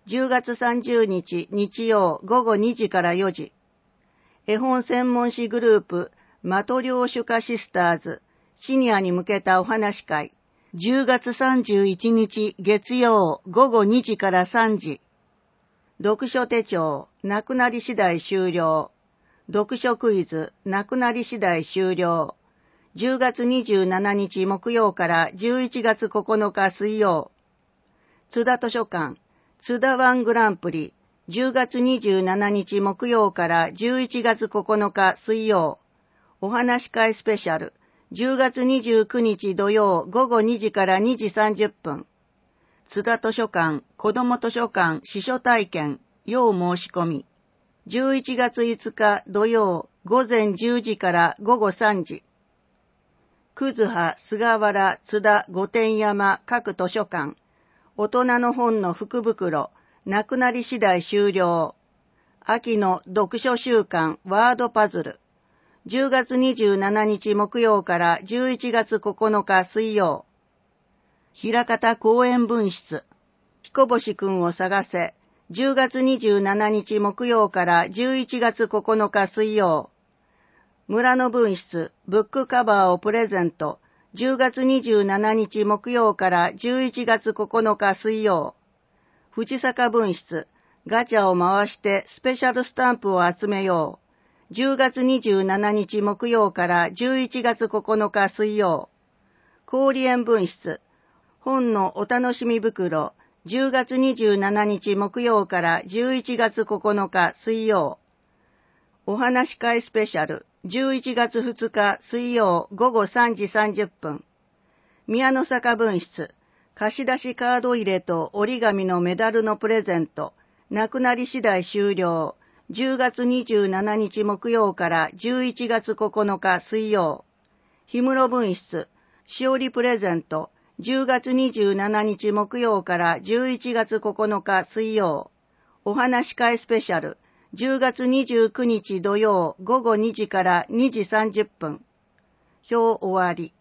じゅうがつさんじゅうにち日曜ごごにじからよじ。絵本専門誌グループマトリョーシュカシスターズシニアに向けたお話会。じゅうがつさんじゅういちにち月曜ごごにじからさんじ。読書手帳なくなり次第終了。読書クイズなくなり次第終了。じゅうがつにじゅうしちにち木曜からじゅういちがつここのか水曜。津田図書館津田ワングランプリじゅうがつにじゅうしちにち木曜からじゅういちがつここのか水曜。お話会スペシャルじゅうがつにじゅうくにち土曜ごごにじからにじさんじゅっぷん。津田図書館子ども図書館司書体験要申し込み。じゅういちがついつか土曜ごぜんじゅうじからごごさんじ。葛葉、菅原、津田、御殿山各図書館。大人の本の福袋、なくなり次第終了。秋の読書週間ワードパズル。じゅうがつにじゅうしちにち木曜からじゅういちがつここのか水曜。枚方公園分室。彦星くんを探せ。じゅうがつにじゅうしちにち木曜からじゅういちがつここのか水曜。村の分室、ブックカバーをプレゼント。じゅうがつにじゅうしちにち木曜からじゅういちがつここのか水曜。藤坂分室、ガチャを回してスペシャルスタンプを集めよう。じゅうがつにじゅうしちにち木曜からじゅういちがつここのか水曜。氷園分室、本のお楽しみ袋。じゅうがつにじゅうしちにち木曜からじゅういちがつここのか水曜。お話会スペシャル。じゅういちがつふつか水曜ごごさんじさんじゅっぷん。宮の坂分室。貸し出しカード入れと折り紙のメダルのプレゼント。なくなり次第終了。じゅうがつにじゅうしちにち木曜からじゅういちがつここのか水曜。氷室分室。しおりプレゼント。じゅうがつにじゅうしちにち木曜からじゅういちがつここのか水曜。お話会スペシャル。じゅうがつにじゅうくにち土曜ごごにじからにじさんじゅっぷん。表終わり。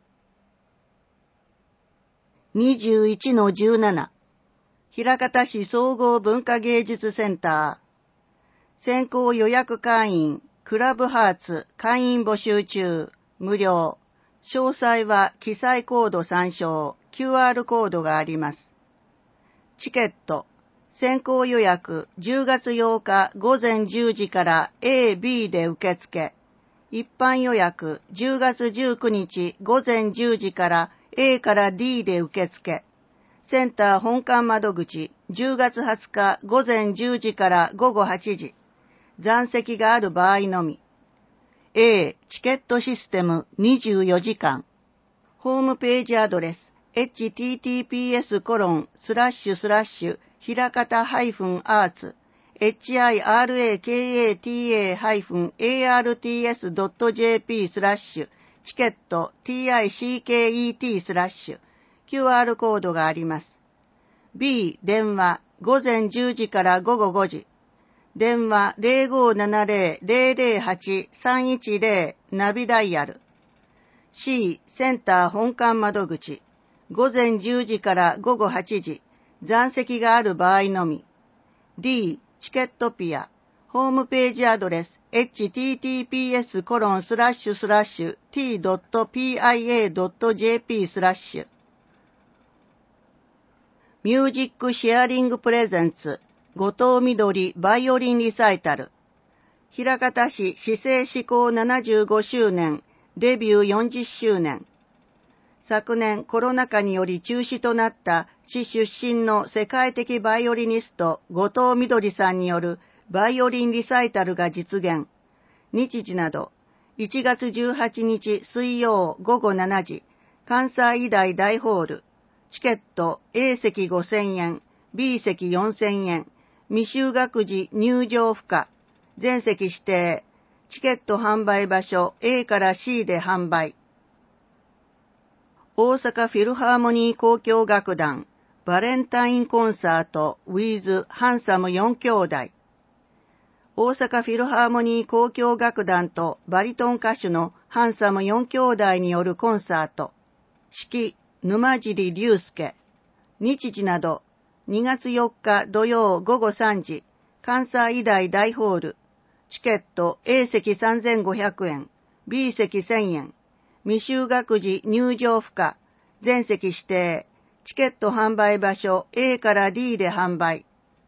にじゅういちのじゅうなな。枚方市総合文化芸術センター。先行予約会員、クラブハーツ会員募集中、無料。詳細は記載コード参照、キューアール コードがあります。チケット。先行予約じゅうがつようかごぜんじゅうじから エービー で受付。一般予約じゅうがつじゅうくにちごぜんじゅうじから エー から ディー で受付。センター本館窓口じゅうがつはつかごぜんじゅうじからごごはちじ。残席がある場合のみ。A チケットシステムにじゅうよじかん。ホームページアドレス エイチティーティーピーエスコロンスラッシュスラッシュひらかたアーツ エイチアイアールエーケーエーティーエーアールティーエスドットジェーピー スラッシュチケット ティーアイシーケーイーティー スラッシュ キューアール コードがあります。B 電話ごぜんじゅうじからごごごじ。電話 ゼロごななゼロ ゼロゼロはち さんいちゼロ ナビダイヤル。C センター本館窓口ごぜんじゅうじからごごはちじ。残席がある場合のみ。D チケットピア。ホームページアドレス エイチティーティーピーエスコロンスラッシュスラッシュティードットピーアイエードットジェーピー スラッシュ。ミュージックシェアリングプレゼンツ後藤みどりバイオリンリサイタル。枚方市市政施行ななじゅうごしゅうねんデビューよんじゅっしゅうねん。昨年コロナ禍により中止となった市出身の世界的バイオリニスト後藤みどりさんによるバイオリンリサイタルが実現。日時などいちがつじゅうはちにち水曜ごごしちじ関西医大大ホール。チケット A 席ごせんえん B 席よんせんえん未就学児入場不可全席指定。チケット販売場所 A から C で販売。大阪フィルハーモニー交響楽団バレンタインコンサート with ハンサムよん兄弟。大阪フィルハーモニー交響楽団とバリトン歌手のハンサムよん兄弟によるコンサート。指揮沼尻隆介。日時などにがつよっか土曜午後さんじ、関西医大大ホール。チケット A 席さんぜんごひゃくえん、B 席せんえん。未就学児入場不可。全席指定。チケット販売場所 A から D で販売。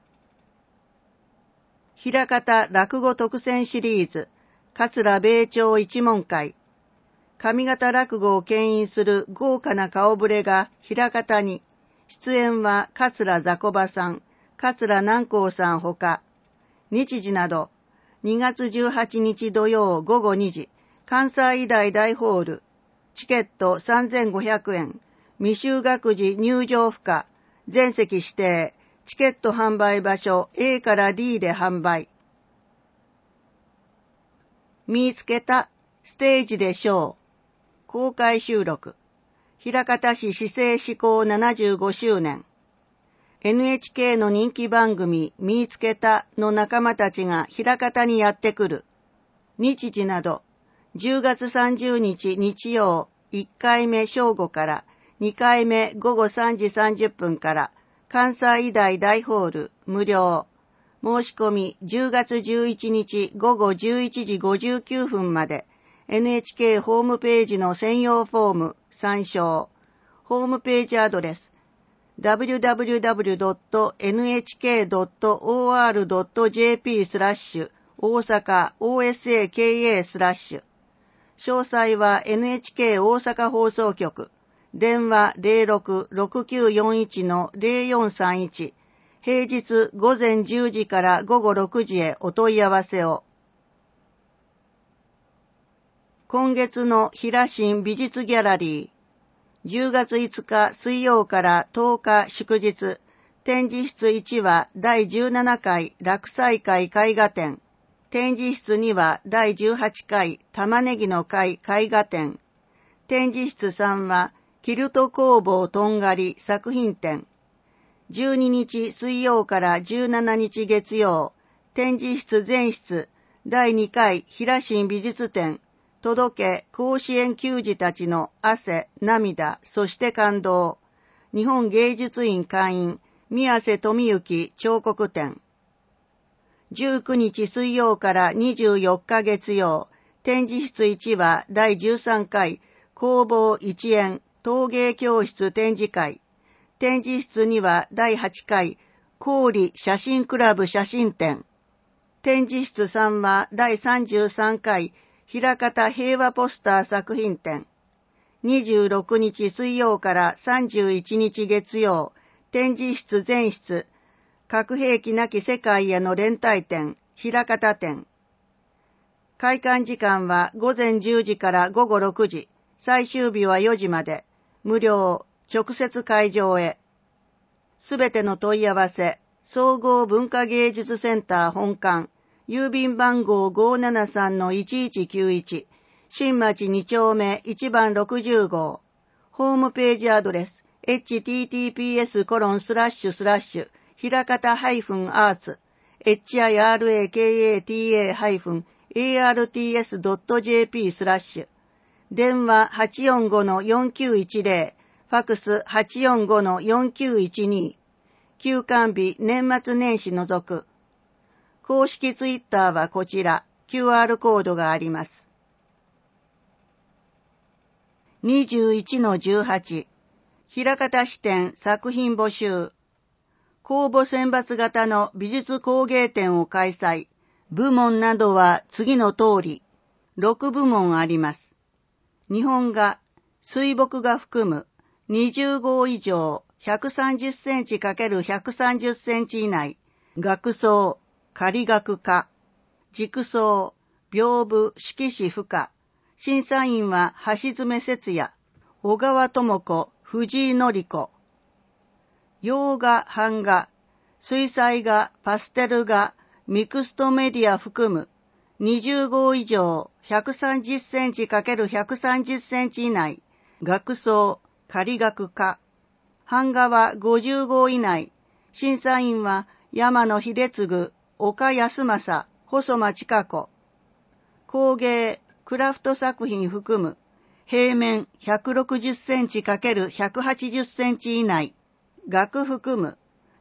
枚方落語特選シリーズ、桂米朝一門会。上方落語を牽引する豪華な顔ぶれが枚方に。出演は桂雑魚場さん、桂南光さんほか。日時など、にがつじゅうはちにち土曜午後にじ、関西医大大ホール。チケットさんぜんごひゃくえん。未就学児入場不可。全席指定。チケット販売場所 A から D で販売。見つけたステージでショー。公開収録。枚方市市政施行ななじゅうごしゅうねん。エヌエイチケー の人気番組見つけたの仲間たちが枚方にやってくる。日時など、じゅうがつさんじゅうにち日曜、いっかいめ正午からにかいめ午後さんじさんじゅっぷんから、関西医大大ホール無料。申し込みじゅうがつじゅういちにち午後じゅういちじごじゅうきゅうふんまで エヌエイチケー ホームページの専用フォーム参照。ホームページアドレス ダブリューダブリューダブリュードットエヌエイチケードットオーアールドットジェーピー スラッシュ大阪 オーエスエーケーエー スラッシュ。詳細は エヌエイチケー 大阪放送局。電話 ゼロろく ろくきゅうよんいち のゼロよんさんいち。平日午前じゅうじから午後ろくじへお問い合わせを。今月の平新美術ギャラリー。じゅうがついつか水曜からとおか祝日。展示室いちはだいじゅうななかい落彩会絵画展。展示室にはだいじゅうはちかい玉ねぎの会絵画展。展示室さんはキルト工房とんがり作品展。じゅうににち水曜からじゅうしちにち月曜、展示室全室だいにかい平新美術展。届け甲子園球児たちの汗、涙、そして感動。日本芸術院会員宮瀬富幸彫刻展。じゅうくにち水曜からにじゅうよっか月曜、展示室いちはだいじゅうさんかい工房一円陶芸教室展示会。展示室にはだいはちかい氷写真クラブ写真展。展示室さんはだいさんじゅうさんかい枚方平和ポスター作品展。にじゅうろくにち水曜からさんじゅういちにち月曜、展示室全室核兵器なき世界への連帯展、枚方展。開館時間はごぜんじゅうじからごごろくじ、最終日はよじまで、無料、直接会場へ。すべての問い合わせ、総合文化芸術センター本館、郵便番号 ごーななさんのいちいちきゅういち、新町にちょうめいちばんろくじゅうごう。ホームページアドレス、エイチティーティーピーエスコロンスラッシュスラッシュ枚方アーツ エイチアイアールエーケーエーティーエーアールティーエスドットジェーピー スラッシュ。電話 はちよんごのよんきゅういちゼロ、ファクス はちよんごのよんきゅういちに。休館日年末年始除く。公式ツイッターはこちら、キューアール コードがあります。にじゅういちのじゅうはち、枚方支店作品募集。公募選抜型の美術工芸展を開催。部門などは次の通り、ろくぶもんあります。日本画、水墨画含むにじゅうごう以上、ひゃくさんじゅっセンチかけるひゃくさんじゅっセンチ以内、額装、仮額化、軸装、屏風、色紙付加。審査員は橋爪節也、小川智子、藤井紀子。洋画、版画、水彩画、パステル画、ミクストメディア含むにじゅうごう以上、ひゃくさんじゅっセンチかけるひゃくさんじゅっセンチ以内、額装、仮額化。版画はごじゅうごう以内。審査員は山野秀次、岡康政、細間千佳子。工芸、クラフト作品含む平面ひゃくろくじゅっセンチかけるひゃくはちじゅっセンチ以内。額含む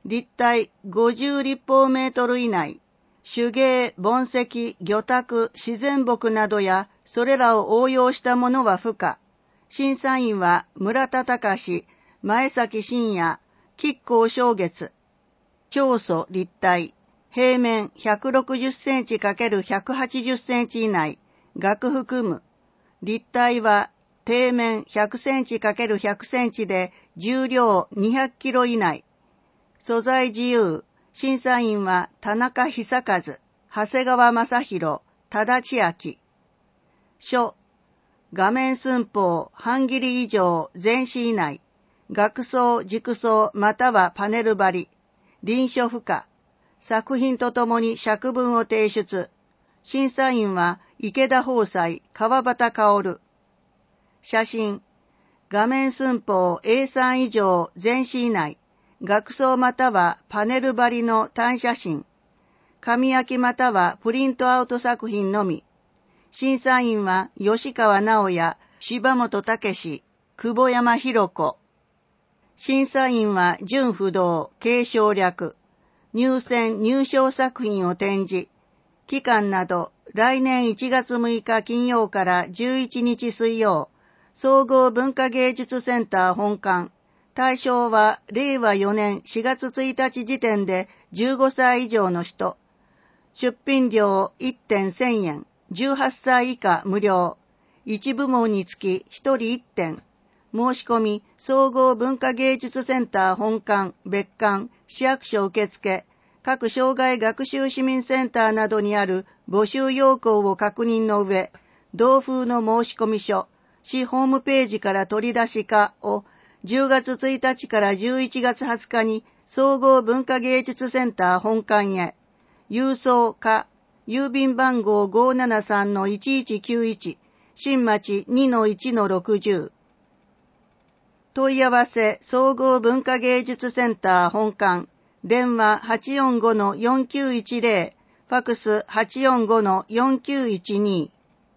立体ごじゅう立方メートル以内、手芸、盆石、魚拓、自然木などや、それらを応用したものは不可。審査員は村田隆、前崎真也、吉光正月。長素立体、平面ひゃくろくじゅっセンチ×ひゃくはちじゅっセンチ以内、楽譜無。立体は底面ひゃくセンチ×ひゃくセンチで重量にひゃくキロ以内。素材自由。審査員は田中久和、長谷川正宏、多田千秋。書。画面寸法半切り以上全紙以内。額装、軸装またはパネル張り。臨書不可。作品とともに釈文を提出。審査員は池田豊斎、川端薫。写真。画面寸法 エースリー 以上全紙以内。額装またはパネル張りの単写真。紙焼きまたはプリントアウト作品のみ。審査員は吉川直也、柴本武、久保山弘子。審査員は準不動、継承略。入選入賞作品を展示。期間など、来年いちがつむいか金曜からじゅういちにち水曜、総合文化芸術センター本館。対象はれいわよねんしがつついたち時点でじゅうごさい以上の人。出品料いってんせんえん、じゅうはっさい以下無料。いち部門につきひとりいってん。申し込み、総合文化芸術センター本館、別館、市役所受付、各障害学習市民センターなどにある募集要項を確認の上、同封の申込書、市ホームページから取り出しかをじゅうがつついたちからじゅういちがつはつかに総合文化芸術センター本館へ、郵送か、郵便番号 ごーななさんのいちいちきゅういち、新町 にのいちのろくぜろ。問い合わせ、総合文化芸術センター本館、電話 はちよんごのよんきゅういちぜろ、ファクス はちよんごのよんきゅういちに。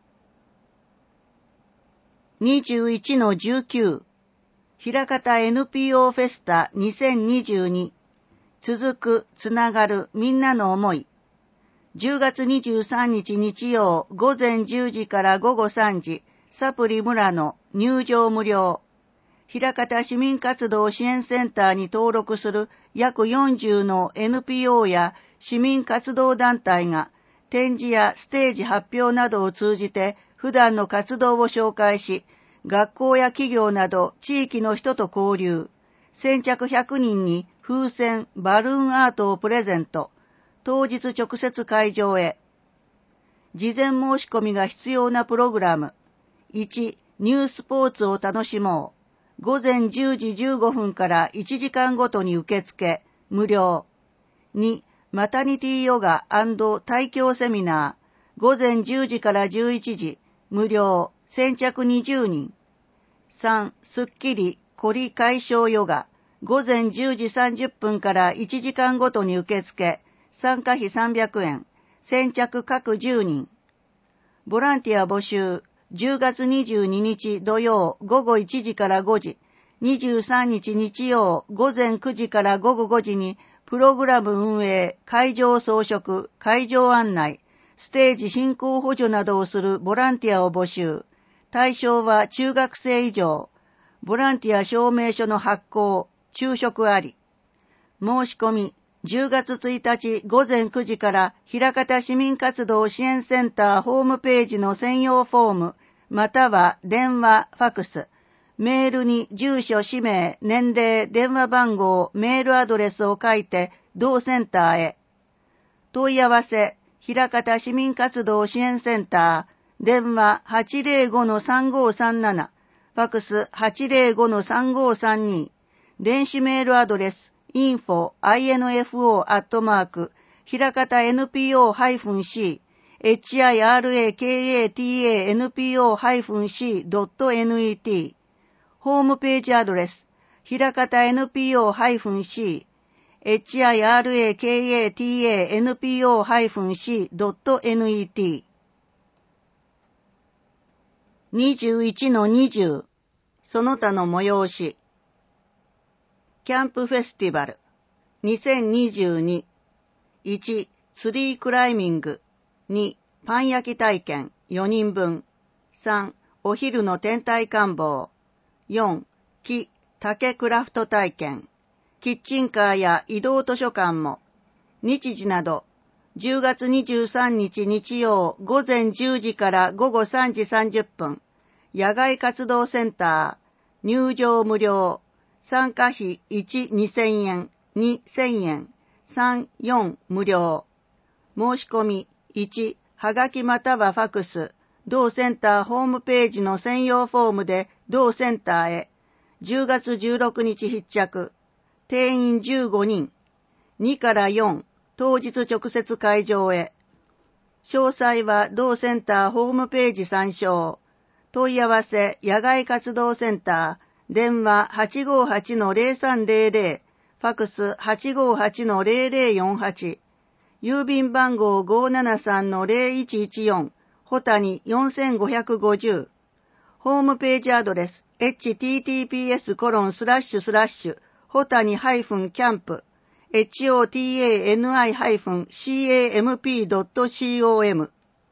にじゅういちのじゅうきゅう、枚方 エヌピーオー フェスタにせんにじゅうに、続く、つながる、みんなの思い。じゅうがつにじゅうさんにち日曜、午前じゅうじから午後さんじ、サプリ村の入場無料。枚方市民活動支援センターに登録する約よんじゅうの エヌピーオー や市民活動団体が展示やステージ発表などを通じて普段の活動を紹介し、学校や企業など地域の人と交流。先着ひゃくにんに風船、バルーンアートをプレゼント。当日直接会場へ。事前申し込みが必要なプログラム。いち、ニュースポーツを楽しもう。午前じゅうじじゅうごふんからいちじかんごとに受付、無料。に、マタニティヨガ&胎教セミナー、午前じゅうじからじゅういちじ、無料、先着にじゅうにん。さん、スッキリ、コリ解消ヨガ、午前じゅうじさんじゅっぷんからいちじかんごとに受付、参加費さんびゃくえん、先着各じゅうにん。ボランティア募集、じゅうがつにじゅうににち土曜午後いちじからごじ、にじゅうさんにち日曜午前くじから午後ごじにプログラム運営、会場装飾、会場案内、ステージ進行補助などをするボランティアを募集。対象は中学生以上。ボランティア証明書の発行、昼食あり。申し込み、じゅうがつついたち午前くじから枚方市民活動支援センターホームページの専用フォーム、または電話、ファクス、メールに住所、氏名、年齢、電話番号、メールアドレスを書いて同センターへ。問い合わせ、枚方市民活動支援センター、電話 はちぜろごのさんごさんなな、ファクス はちぜろごのさんごさんに、電子メールアドレス、インフォ、アイエヌエフオー アットマーク、枚方 エヌピーオー -c、エイチアイアールエーケーエーティーエーエヌピーオー -c ドットネット、ホームページアドレス、枚方 エヌピーオー -c、エイチアイアールエーケーエーティーエーエヌピーオー -c ドットネット。にじゅういちのにじゅう、その他の催し。キャンプフェスティバル。 にせんにじゅうに。いち、ツリークライミング。に、パン焼き体験よにんぶん。さん、お昼の天体観望。よん、木、竹クラフト体験。キッチンカーや移動図書館も。日時など、じゅうがつにじゅうさんにち日曜午前じゅうじから午後さんじさんじゅっぷん。野外活動センター。入場無料。参加費いち、にせんえん。に、せんえん。さん、よん、無料。申し込みいち、はがきまたはファクス。同センターホームページの専用フォームで同センターへ。じゅうがつじゅうろくにち必着。定員じゅうごにん。にからよん、当日直接会場へ。詳細は同センターホームページ参照。問い合わせ野外活動センター、電話 はちごはちのゼロさんゼロゼロ、ファクス はちごはちのゼロゼロよんはち、郵便番号 ごーななさんのゼロいちいちよん、ホタニよんごごゼロ。ホームページアドレス エイチティーティーピーエスコロンスラッシュスラッシュホタニキャンプ ホタニ キャンプ ドットコム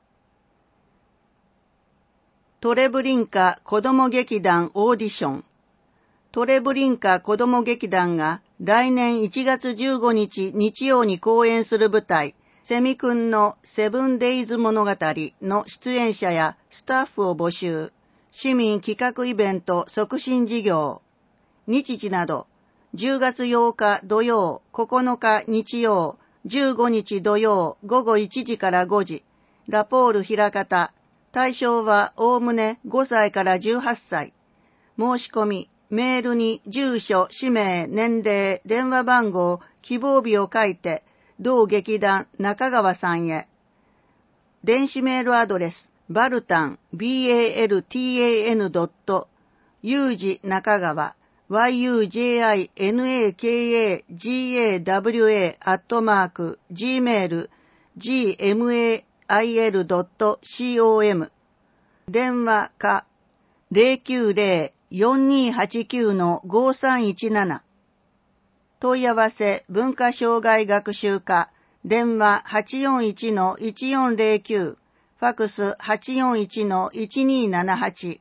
トレブリンカ子ども劇団オーディション。トレブリンカ子ども劇団が来年いちがつじゅうごにち日曜に公演する舞台セミくんのセブンデイズ物語の出演者やスタッフを募集。市民企画イベント促進事業。日時などじゅうがつようか土曜、ここのか日曜、じゅうごにち土曜午後いちじからごじ。ラポール枚方。対象はおおむねごさいからじゅうはっさい。申し込み、メールに住所、氏名、年齢、電話番号、希望日を書いて、同劇団中川さんへ。電子メールアドレス、バルタン、バルタン ドット、ユージ中川、ユージナカガワ アットマーク、ジーメール、ジーエムエーアイエル ドットコム。電話か、ゼロきゅうゼロ よんにーはちきゅう のごさんいちなな。問い合わせ文化障害学習課、電話 はちよんいちのいちよんゼロきゅう、ファクス はちよんいちのいちにーななはち。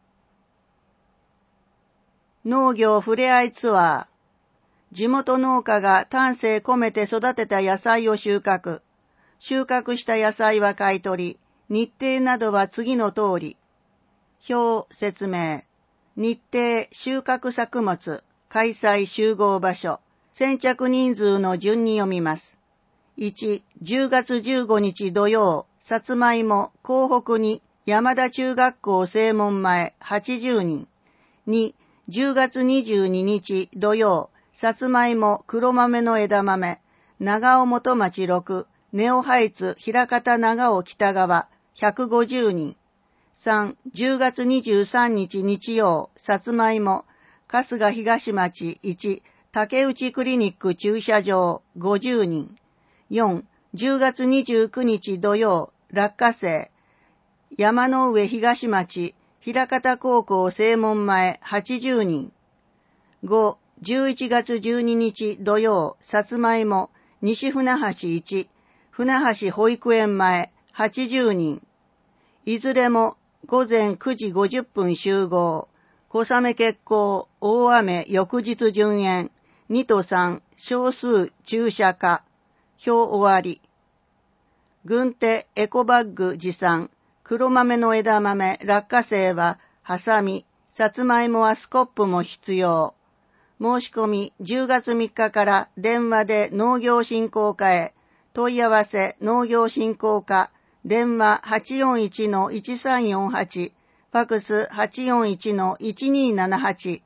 農業ふれあいツアー。地元農家が丹精込めて育てた野菜を収穫。収穫した野菜は買い取り、日程などは次の通り。表説明。日程、収穫作物、開催集合場所、先着人数の順に読みます。いち、じゅうがつじゅうごにち土曜、さつまいも、港北に山田中学校正門前はちじゅうにん。に、じゅうがつにじゅうににち土曜、さつまいも、黒豆の枝豆、長尾元町ろく、ネオハイツ、平方長尾北側、ひゃくごじゅうにん。さん、じゅうがつにじゅうさんにち日曜、さつまいも、春日東町いち、竹内クリニック駐車場、ごじゅうにん。よん、じゅうがつにじゅうくにち土曜、落花生、山の上東町、平方高校正門前はちじゅうにん。ご、じゅういちがつじゅうににち土曜、さつまいも、西船橋いち、船橋保育園前はちじゅうにん。いずれもごぜんくじごじゅっぷん集合。小雨決行、大雨翌日順延。にとさん、少数駐車化。表終わり。軍手エコバッグ持参。黒豆の枝豆、落花生は、ハサミ、さつまいもはスコップも必要。申し込みじゅうがつみっかから電話で農業振興課へ。問い合わせ農業振興課、電話 はちよんいちのいちさんよんはち、ファクス はちよんいちのいちにーななはち。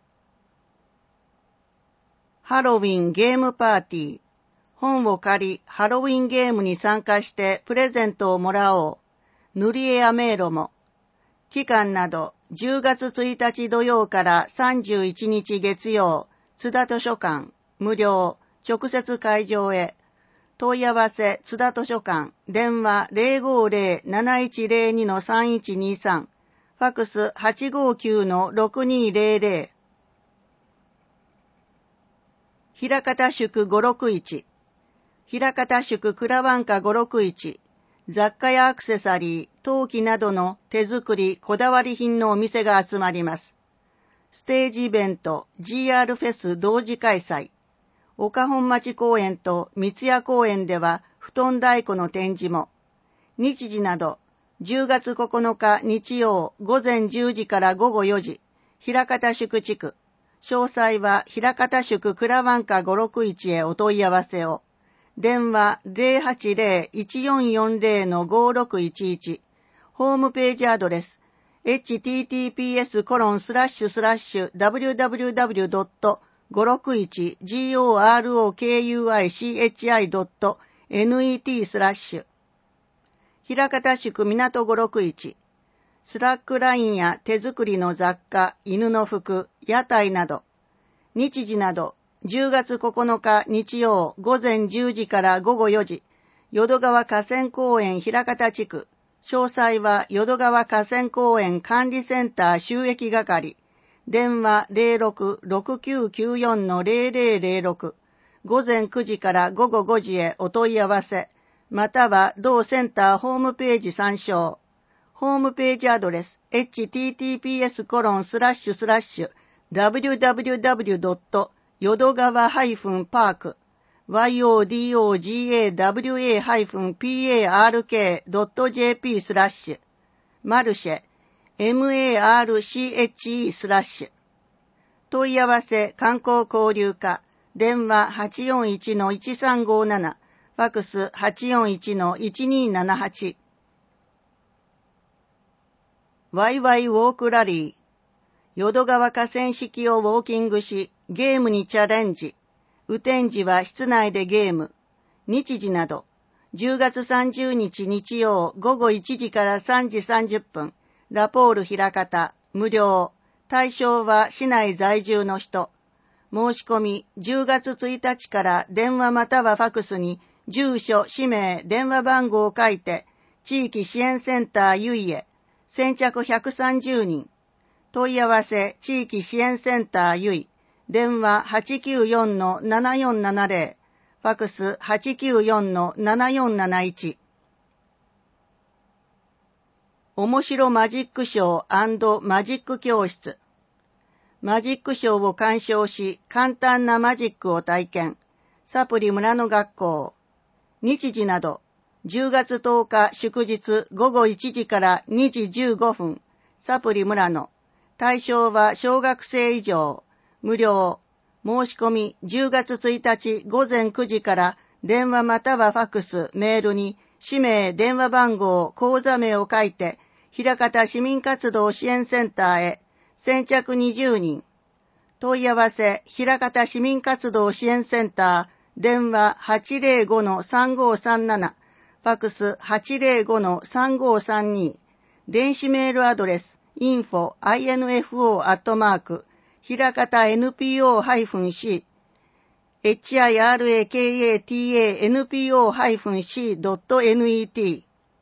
ハロウィンゲームパーティー。本を借り、ハロウィンゲームに参加してプレゼントをもらおう。塗り絵や迷路も。期間など、じゅうがつついたち土曜からさんじゅういちにち月曜、津田図書館、無料、直接会場へ。問い合わせ津田図書館、電話 ゼロごゼロ なないちゼロにのさんいちにさん、ファクス はちごきゅうのろくにーゼロゼロ。 枚方宿ごひゃくろくじゅういち、枚方宿蔵湾家ごひゃくろくじゅういち、雑貨やアクセサリー、陶器などの手作り、こだわり品のお店が集まります。ステージイベント ジーアール フェス同時開催。岡本町公園と三ツ谷公園では布団太鼓の展示も。日時など、じゅうがつここのか日曜午前じゅうじから午後よじ、枚方宿地区。詳細は枚方宿蔵湾家ごひゃくろくじゅういちへお問い合わせを。電話 ゼロはちゼロ いちよんよんゼロ のごろくいちいち。ホームページアドレス エイチティーティーピーエスコロンスラッシュスラッシュダブリューダブリューダブリュードットごろくいちゴロクイチドットネット スラッシュ枚方宿港ごひゃくろくじゅういち。スラックラインや手作りの雑貨、犬の服、屋台など。日時など、じゅうがつここのか日曜午前じゅうじから午後よじ、淀川河川公園枚方地区。詳細は淀川河川公園管理センター収益係。電話 ゼロろく ろくきゅうきゅうよん のゼロゼロゼロろく。午前くじから午後ごじへお問い合わせ。または同センターホームページ参照。ホームページアドレス エイチティーティーピーエスコロンスラッシュスラッシュダブリューダブリューダブリュードット淀川パーク ヨドガワ パーク ドットジェーピー スラッシュマルシェ マルシェ スラッシュ問い合わせ観光交流課電話 はちよんいちのいちさんごななファックス はちよんいちのいちにななはち。ワイワイウォークラリー。淀川河川敷をウォーキングし、ゲームにチャレンジ。雨天時は室内でゲーム。日時など。じゅうがつさんじゅうにち日曜ごごいちじからさんじさんじゅっぷん。ラポール枚方。無料。対象は市内在住の人。申し込みじゅうがつついたちから電話またはファックスに住所、氏名、電話番号を書いて、地域支援センターゆいへ、先着ひゃくさんじゅうにん。問い合わせ、地域支援センターゆい、電話 はちきゅうよんのななよんななゼロ、ファックス はちきゅうよんのななよんなないち。面白マジックショー&マジック教室。マジックショーを鑑賞し、簡単なマジックを体験。サプリ村の学校。日時など、じゅうがつとおか祝日ごごいちじからにじじゅうごふん、サプリ村の。対象は小学生以上。無料。申し込みじゅうがつついたちごぜんくじから電話またはファックス、メールに氏名、電話番号、口座名を書いて、枚方市民活動支援センターへ、先着にじゅうにん。問い合わせ、枚方市民活動支援センター、電話 はちゼロごのさんごさんなな、ファックス はちゼロごのさんごさんに、電子メールアドレス、インフォ アイエヌエフオー アットマーク、枚方 エヌピーオー シー、エイチアイアールエーケーエーティーエーエヌピーオー シー ドットネット。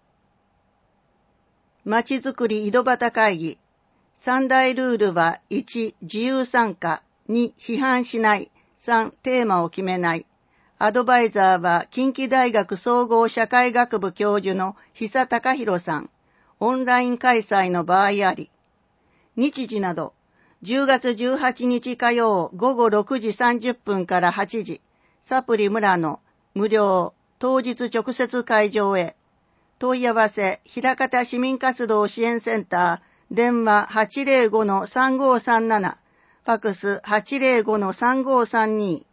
まちづくり井戸端会議。三大ルールは、いち、自由参加、に、批判しない、さん、テーマを決めない。アドバイザーは近畿大学総合社会学部教授の久隆弘さん。オンライン開催の場合あり。日時など、じゅうがつじゅうはちにち火曜ごごろくじさんじゅっぷんからはちじ、サプリ村の無料、当日直接会場へ。問い合わせ、枚方市民活動支援センター、電話 はちゼロごのさんごさんなな、ファックス はちゼロごのさんごさんに。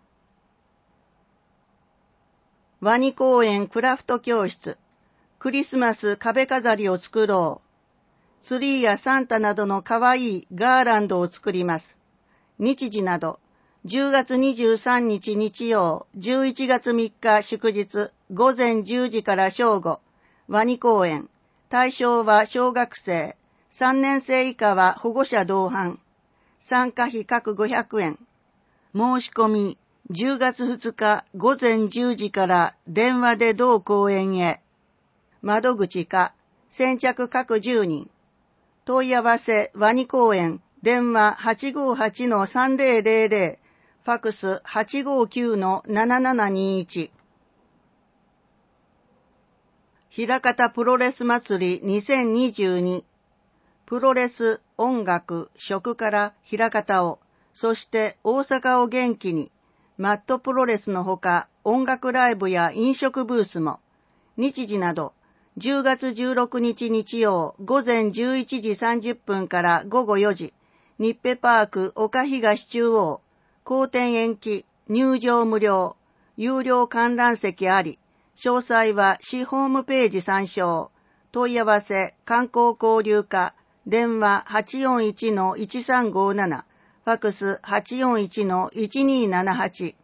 ワニ公園クラフト教室。クリスマス壁飾りを作ろう。ツリーやサンタなどのかわいいガーランドを作ります。日時など、じゅうがつにじゅうさんにち日曜、じゅういちがつみっか祝日、ごぜんじゅうじから正午、ワニ公園。対象は小学生。さんねんせい以下は保護者同伴。参加費各ごひゃくえん。申し込み、じゅうがつふつかごぜんじゅうじから電話で同公園へ。窓口か、先着各じゅうにん。問い合わせ、ワニ公園、電話 はちごはちのさんぜろぜろぜろ、 ファクス はちごきゅうのななななにいち。ひらかたプロレス祭りにせんにじゅうに。プロレス、音楽、食からひらかたを、そして大阪を元気に、マットプロレスのほか音楽ライブや飲食ブースも、日時など、じゅうがつじゅうろくにち日曜午前じゅういちじさんじゅっぷんからごごよじ、日ペパーク岡東中央、後転延期、入場無料、有料観覧席あり、詳細は市ホームページ参照、問い合わせ観光交流課、電話 はちよんいちのいちさんごなな、ファクス はちよんいちのいちにーななはち。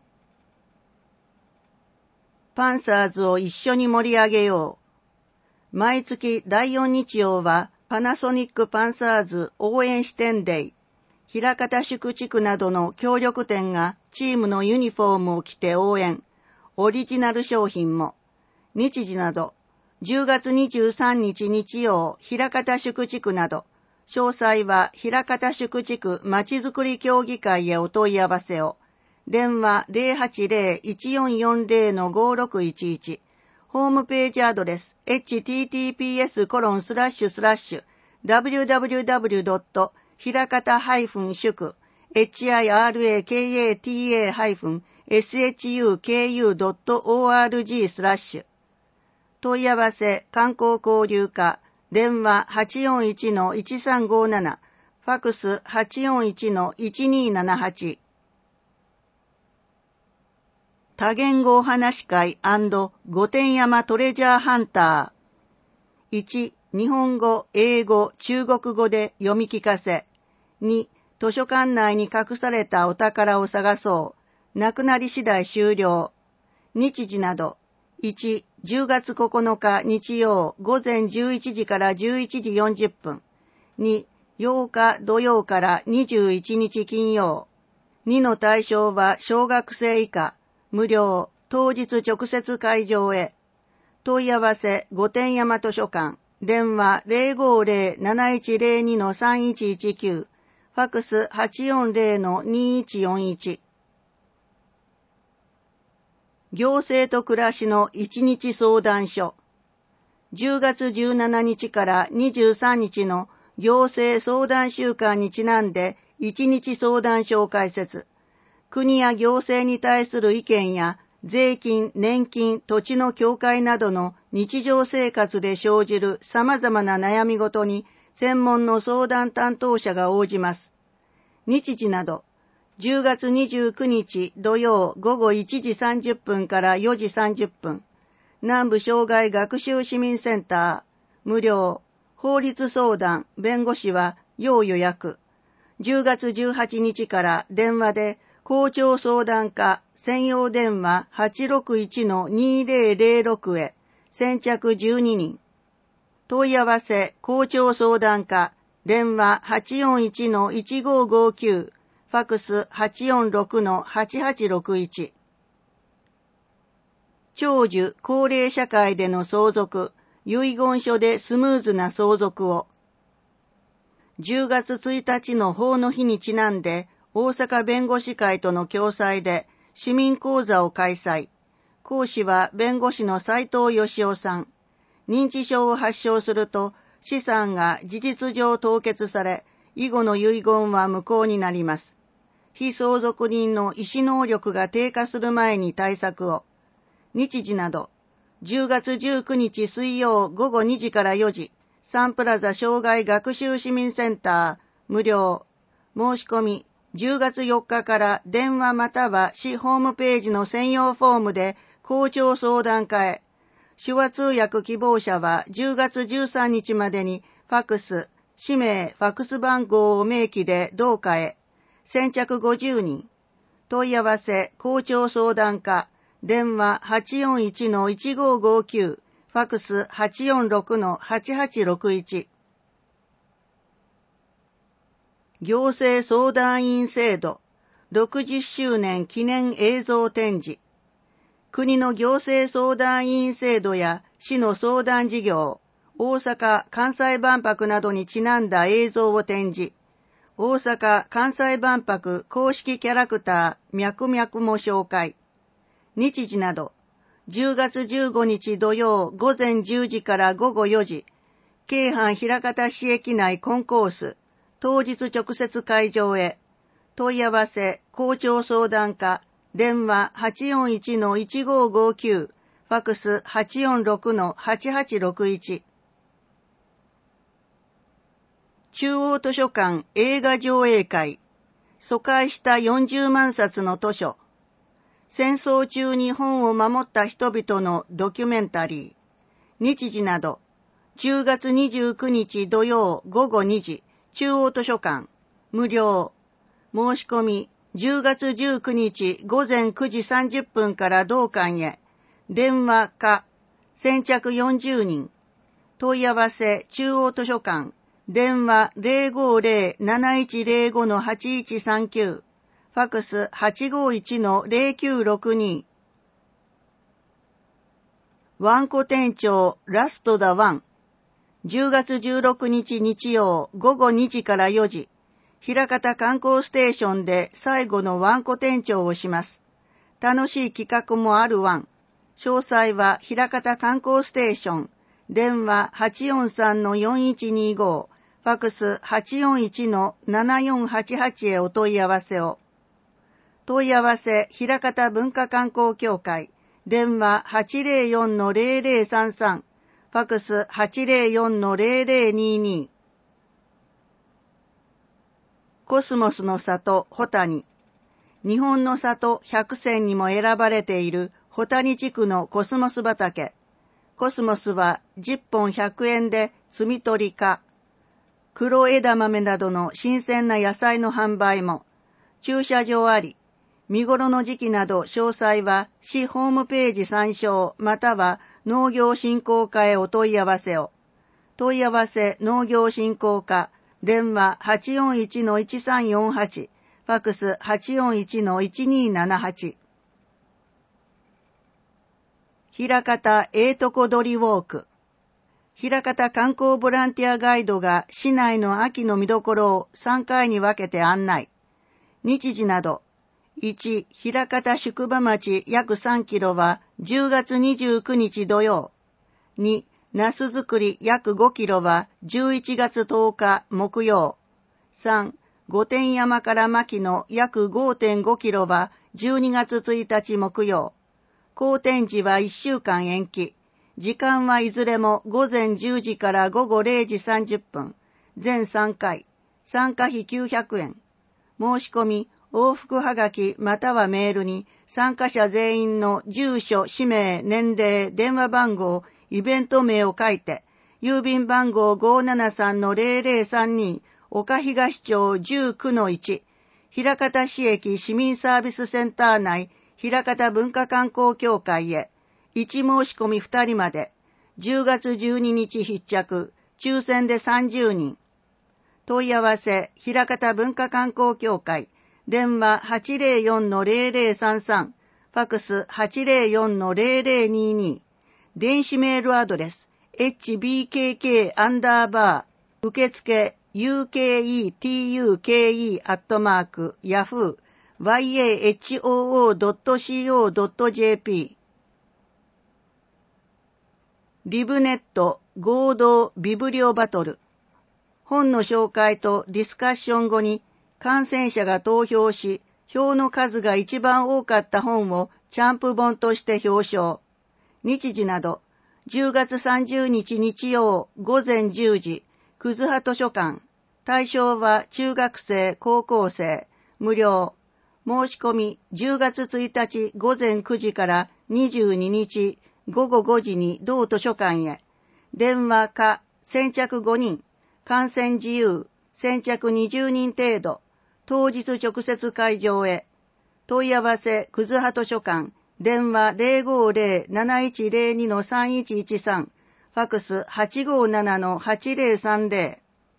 パンサーズを一緒に盛り上げよう。毎月だいよん日曜はパナソニックパンサーズ応援支店デイ。枚方宿地区などの協力店がチームのユニフォームを着て応援。オリジナル商品も。日時など、じゅうがつにじゅうさんにち日曜、枚方宿地区など、詳細は枚方宿地区まちづくり協議会へお問い合わせを。電話 ゼロはちゼロいちよんよんゼロのごろくいちいち。ホームページアドレス エイチティーティーピーエスコロンスラッシュスラッシュダブリューダブリューダブリュードットひらかた宿 ヒラカタ シュク ドットオーアールジー スラッシュ問い合わせ観光交流課電話 はちよんいちのいちさんごなな ファクス はちよんいちのいちにーななはち。多言語お話会&御殿山トレジャーハンター。いち、日本語、英語、中国語で読み聞かせ。に、図書館内に隠されたお宝を探そう。なくなり次第終了。日時など。いち、じゅうがつここのか日曜午前じゅういちじからじゅういちじよんじゅっぷん。に、ようか土曜からにじゅういちにち金曜。にの対象は小学生以下。無料、当日直接会場へ。問い合わせ、御殿山図書館、電話 ゼロごゼロ なないちゼロにのさんいちいちきゅう、ファクス はちよんゼロのにいちよんいち。行政と暮らしの一日相談所。じゅうがつじゅうしちにちからにじゅうさんにちの行政相談週間にちなんで一日相談所を開設。国や行政に対する意見や税金、年金、土地の境界などの日常生活で生じる様々な悩みごとに専門の相談担当者が応じます。日時など、じゅうがつにじゅうくにち土曜ごごいちじさんじゅっぷんからよじさんじゅっぷん、南部障害学習市民センター、無料、法律相談、弁護士は要予約。じゅうがつじゅうはちにちから電話で校長相談課専用電話 はちろくいちのにゼロゼロろく へ先着じゅうににん。問い合わせ校長相談課電話 はちよんいちのいちごごきゅう、ファクス はちよんろくのはちはちろくいち。長寿高齢社会での相続、遺言書でスムーズな相続を。じゅうがつついたちの法の日にちなんで、大阪弁護士会との共催で市民講座を開催。講師は弁護士の斉藤義夫さん。認知症を発症すると資産が事実上凍結され、以後の遺言は無効になります。被相続人の意思能力が低下する前に対策を。日時など、じゅうがつじゅうくにち水曜ごごにじからよじ、サンプラザ障害学習市民センター、無料。申し込み、じゅうがつよっかから電話または市ホームページの専用フォームで校長相談課へ。手話通訳希望者はじゅうがつじゅうさんにちまでにファクス、氏名、ファクス番号を明記で同課へ。先着ごじゅうにん。問い合わせ校長相談課、電話 はちよんいちのいちごごきゅう、ファクス はちよんろくのはちはちろくいち。行政相談員制度ろくじゅっしゅうねん記念映像展示。国の行政相談員制度や市の相談事業、大阪・関西万博などにちなんだ映像を展示。 大阪・関西万博公式キャラクター、ミャクミャクも紹介。日時など、じゅうがつじゅうごにち土曜午前じゅうじから午後よじ、京阪枚方市駅内コンコース、当日直接会場へ。問い合わせ、校長相談課、電話 はちよんいちのいちごごきゅう、ファクス はちよんろくのはちはちろくいち。中央図書館映画上映会。疎開したよんじゅうまんさつの図書。戦争中に本を守った人々のドキュメンタリー。日時など、じゅうがつにじゅうくにち土曜午後にじ、中央図書館。無料。申し込み、じゅうがつじゅうくにち午前くじさんじゅっぷんから同館へ。電話か。先着よんじゅうにん。問い合わせ、中央図書館。電話 ゼロごゼロ なないちゼロごのはちいちさんきゅう。ファクス はちごいちのゼロきゅうろくに。わんこ店長ラストだワン。じゅうがつじゅうろくにち日曜午後にじからよじ、枚方観光ステーションで最後のわんこ店長をします。楽しい企画もあるワン。詳細は枚方観光ステーション。電話 はちよんさんのよんいちにご。ファクス はちよんいちのななよんはちはち へお問い合わせを。問い合わせ、枚方文化観光協会。電話 はちゼロよんのゼロゼロさんさん。ファクス はちゼロよんのゼロゼロにに。コスモスの里、保谷。日本の里百選にも選ばれている保谷地区のコスモス畑。コスモスはじゅっぽんひゃくえんで摘み取りか。黒枝豆などの新鮮な野菜の販売も。駐車場あり。見頃の時期など詳細は市ホームページ参照または農業振興課へお問い合わせを。問い合わせ農業振興課。電話 はちよんいちのいちさんよんはち。ファクス はちよんいちのいちにななはち。枚方ええとこどりウォーク。枚方観光ボランティアガイドが市内の秋の見どころをさんかいに分けて案内。日時など、いち、枚方宿場町約さんキロはじゅうがつにじゅうくにち土曜。に、ナス作り約ごキロはじゅういちがつとおか木曜。さん、御殿山から牧の約 ごてんごキロはじゅうにがつついたち木曜。好天時はいっしゅうかん延期。時間はいずれもごぜんじゅうじからごごれいじさんじゅっぷん。全さんかい。参加費きゅうひゃくえん。申し込み、往復はがきまたはメールに参加者全員の住所、氏名、年齢、電話番号、イベント名を書いて、郵便番号 ごーななさんのゼロゼロさんに、岡東町じゅうきゅうのいち、枚方市駅市民サービスセンター内、枚方文化観光協会へ、いち申し込みふたりまで、じゅうがつじゅうににち必着、抽選でさんじゅうにん。問い合わせ、枚方文化観光協会、電話 はちゼロよんのゼロゼロさんさん、ファクス はちゼロよんのゼロゼロにに、電子メールアドレス、エイチビーケーケー アンダーバー、受付、ユーケーイーティーユーケーイー アットマーク、ヤフー、ワイエーエイチオーオードットシーオードットジェーピー。リブネット合同ビブリオバトル。本の紹介とディスカッション後に感染者が投票し、票の数が一番多かった本をチャンプ本として表彰。日時など、じゅうがつさんじゅうにち日曜午前じゅうじ、くずは図書館。対象は中学生、高校生、無料。申し込みじゅうがつついたち午前くじからにじゅうににち午後ごじに同図書館へ。電話か、先着ごにん。観戦自由、先着にじゅうにん程度。当日直接会場へ。問い合わせ、くずは図書館。電話 ゼロごゼロ なないちゼロにのさんいちいちさん。ファクス はちごななのはちゼロさんゼロ。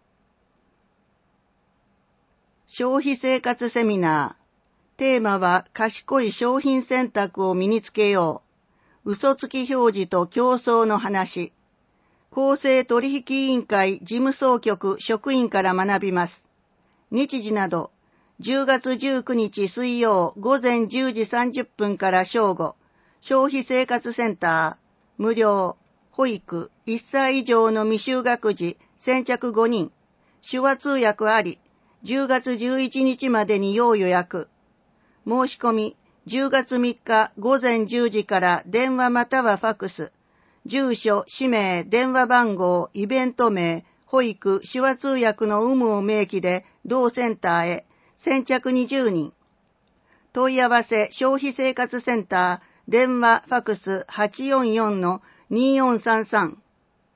消費生活セミナー。テーマは賢い商品選択を身につけよう。嘘つき表示と競争の話。公正取引委員会事務総局職員から学びます。 日時など、じゅうがつじゅうくにち水曜午前じゅうじさんじゅっぷんから正午、消費生活センター、無料、保育、いっさい以上の未就学児、先着ごにん、手話通訳あり、じゅうがつじゅういちにちまでに要予約。申し込み、じゅうがつみっか午前じゅうじから電話またはファクス、住所、氏名、電話番号、イベント名、保育、手話通訳の有無を明記で同センターへ、先着にじゅうにん。問い合わせ消費生活センター、電話、ファクス はちよんよんのによんさんさん。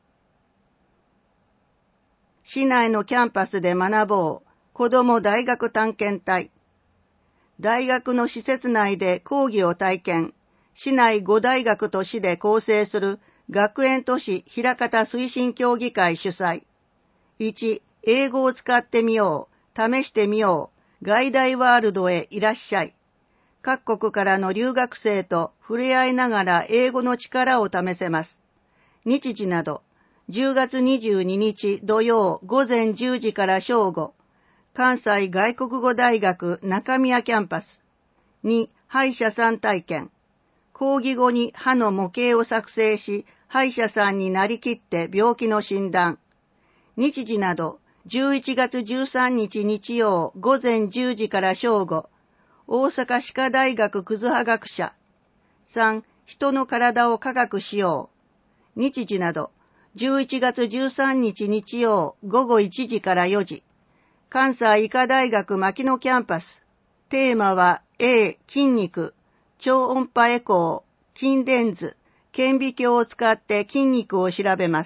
市内のキャンパスで学ぼう。子ども大学探検隊。大学の施設内で講義を体験。市内ご大学と市で構成する学園都市ひらかた推進協議会主催。いち. 英語を使ってみよう。試してみよう。外大ワールドへいらっしゃい。各国からの留学生と触れ合いながら英語の力を試せます。日時など、じゅうがつにじゅうににち土曜午前じゅうじから正午、関西外国語大学中宮キャンパス。に. 歯医者さん体験。講義後に歯の模型を作成し、歯医者さんになりきって病気の診断。日時など、じゅういちがつじゅうさんにち日曜午前じゅうじから正午、大阪歯科大学クズハ学者。さん. 人の体を科学しよう。日時など、じゅういちがつじゅうさんにち日曜午後いちじからよじ、関西医科大学牧野キャンパス。テーマは A、筋肉、超音波エコー、筋レンズ、顕微鏡を使って筋肉を調べます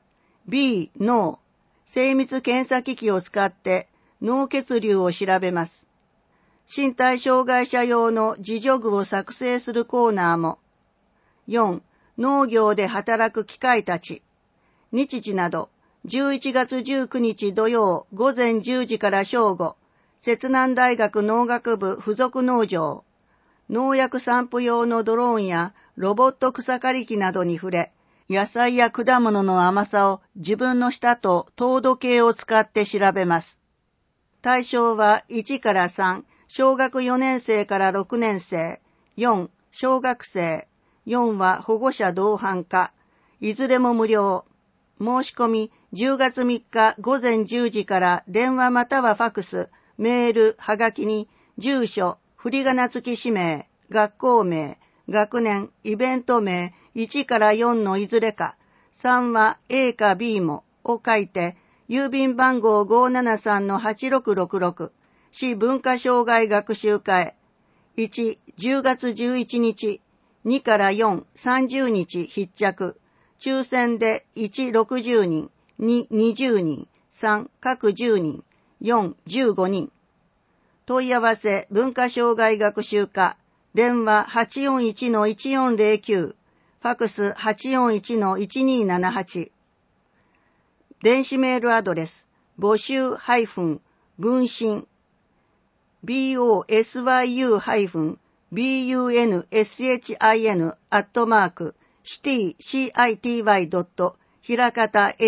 。B、脳、精密検査機器を使って脳血流を調べます。身体障害者用の自助具を作成するコーナーも。よん. 農業で働く機械たち。日時など、じゅういちがつじゅうくにち土曜午前じゅうじから正午、摂南大学農学部附属農場。農薬散布用のドローンやロボット草刈り機などに触れ、野菜や果物の甘さを自分の舌と糖度計を使って調べます。対象はいちからさん、小学よねんせいからろくねんせい、よん、小学生、よんは保護者同伴化、いずれも無料。申し込みじゅうがつみっか午前じゅうじから電話またはファクス、メール、はがきに住所、振り仮名付き氏名、学校名、学年、イベント名いちからよんのいずれか、さんは A か B もを書いて、郵便番号 ごーななさんのはちろくろくろく、市文化障害学習課へ。いち、じゅうがつじゅういちにち、にからよん、さんじゅうにち必着。抽選でいち、ろくじゅうにん、に、にじゅうにん、さん、各じゅうにん、よん、じゅうごにん。問い合わせ文化障害学習課、電話 はちよんいちのいちよんぜろきゅう、ファクス はちよんいちのいちにーななはち。電子メールアドレス、募集文信、bosyu-bunsin アットマーク、city ひらかた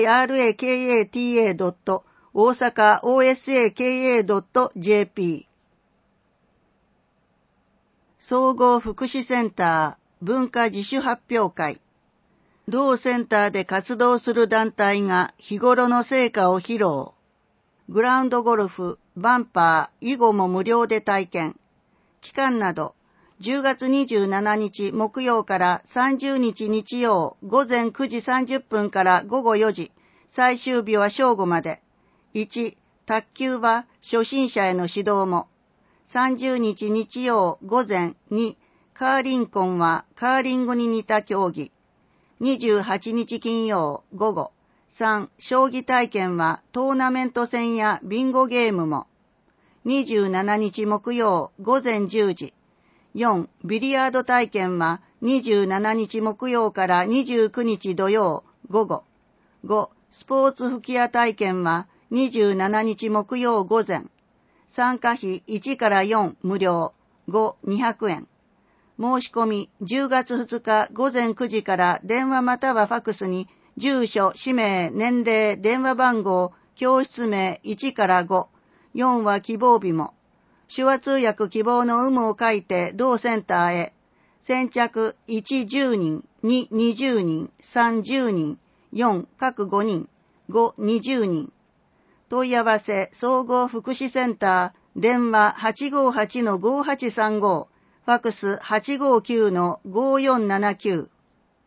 hiraka 大阪 osaka.jp 総合福祉センター文化自主発表会。同センターで活動する団体が日頃の成果を披露。グラウンドゴルフ、バンパー、囲碁も無料で体験。期間など、じゅうがつにじゅうしちにち木曜からさんじゅうにち日曜午前くじさんじゅっぷんからごごよじ、最終日は正午まで。いち、卓球は初心者への指導も。さんじゅうにち日曜午前。に、カーリンコンはカーリングに似た競技。にじゅうはちにち金曜午後。さん、将棋体験はトーナメント戦やビンゴゲームも。にじゅうしちにち木曜午前じゅうじ。よん、ビリヤード体験はにじゅうしちにち木曜からにじゅうくにち土曜午後。ご、スポーツ吹き矢体験はにじゅうしちにち木曜午前。参加費いちからよん無料。ご、にひゃくえん。申し込みじゅうがつふつか午前くじから電話またはファクスに住所、氏名、年齢、電話番号、教室名いちからご、 よんは希望日も。手話通訳希望の有無を書いて同センターへ。先着いち、じゅうにん、に、にじゅうにん、さん、じゅうにん、よん、各ごにん、ご、にじゅうにん。問い合わせ総合福祉センター、電話 はちごはちのごはちさんご、ファクス はちごきゅうのごよんななきゅう。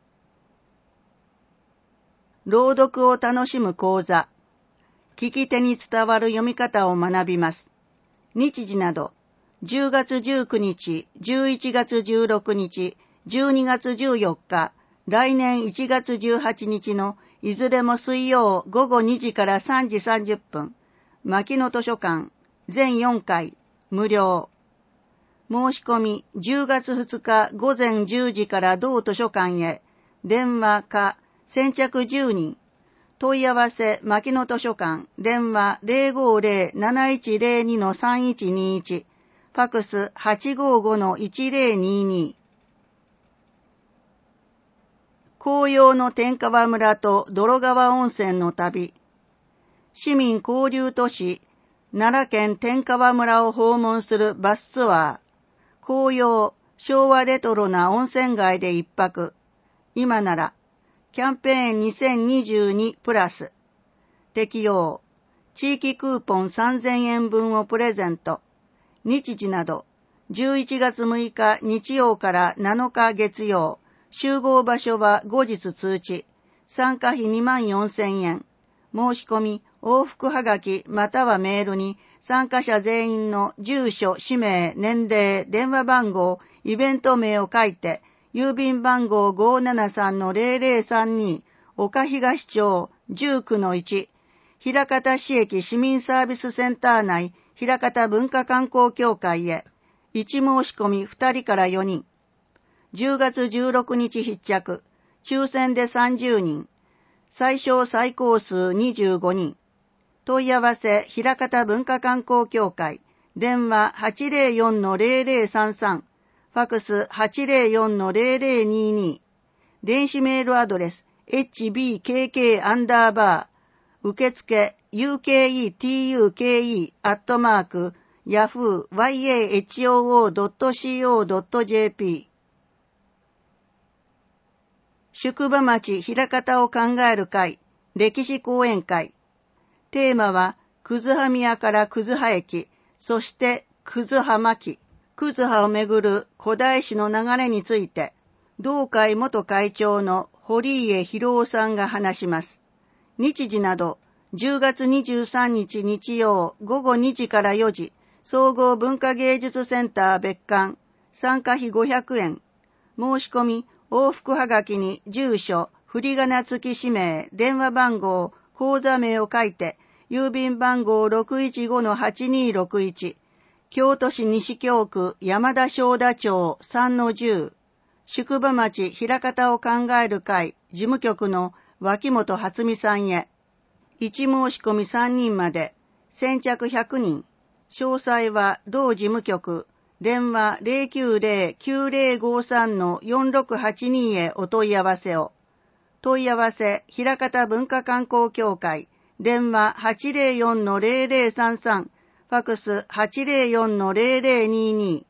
朗読を楽しむ講座。聞き手に伝わる読み方を学びます。日時など、じゅうがつじゅうくにち、じゅういちがつじゅうろくにち、じゅうにがつじゅうよっか、来年いちがつじゅうはちにちのいずれも水曜ごごにじからさんじさんじゅっぷん、牧野図書館、全よんかい、無料。申し込みじゅうがつふつかごぜんじゅうじから同図書館へ、電話か、先着じゅうにん。問い合わせ牧野図書館、電話 ゼロごゼロ なないちゼロに のさんいちにいち、ファクス はちごごのいちゼロにに。紅葉の天川村と泥川温泉の旅。市民交流都市、奈良県天川村を訪問するバスツアー。紅葉、昭和レトロな温泉街で一泊。今なら、キャンペーンにせんにじゅうにプラス。適用。地域クーポンさんぜんえんぶんをプレゼント。日時など、じゅういちがつむいか日曜からなのか月曜。集合場所は後日通知。参加費にまんよんせんえん。申し込み、往復はがきまたはメールに参加者全員の住所、氏名、年齢、電話番号、イベント名を書いて、郵便番号 ごーななさんのゼロゼロさんに、岡東町じゅうくのいち、枚方市駅市民サービスセンター内、枚方文化観光協会へ、いち申し込みふたりからよにん。じゅうがつじゅうろくにち必着、抽選でさんじゅうにん、最小最高数にじゅうごにん。問い合わせ、枚方文化観光協会、電話 はちゼロよんのゼロゼロさんさん、ファクス はちゼロよんのゼロゼロにに、電子メールアドレス エイチビーケーケー アンダーバー、受付 ユーケーイーティーユーケーイー アットマーク、ヤフー ワイエーエイチオーオードットシーオードットジェーピー。宿場町枚方を考える会、歴史講演会。テーマは、葛葉宮から葛葉駅、そして葛葉巻。葛葉をめぐる古代史の流れについて、同会元会長の堀家博夫さんが話します。日時など、じゅうがつにじゅうさんにち日曜ごごにじからよじ、総合文化芸術センター別館、参加費ごひゃくえん。申し込み、往復はがきに住所、振り仮名付き氏名、電話番号、口座名を書いて、郵便番号 ろくいちごのはちにーろくいち、京都市西京区山田正田町さんのじゅう、宿場町枚方を考える会事務局の脇本初美さんへ、いち申し込みさんにんまで、先着ひゃくにん、詳細は同事務局、電話 ゼロきゅうゼロ きゅうゼロごさんのよんろくはちに へお問い合わせを。問い合わせ、枚方文化観光協会、電話 はちゼロよんのゼロゼロさんさん、ファクス はちゼロよんのゼロゼロにに。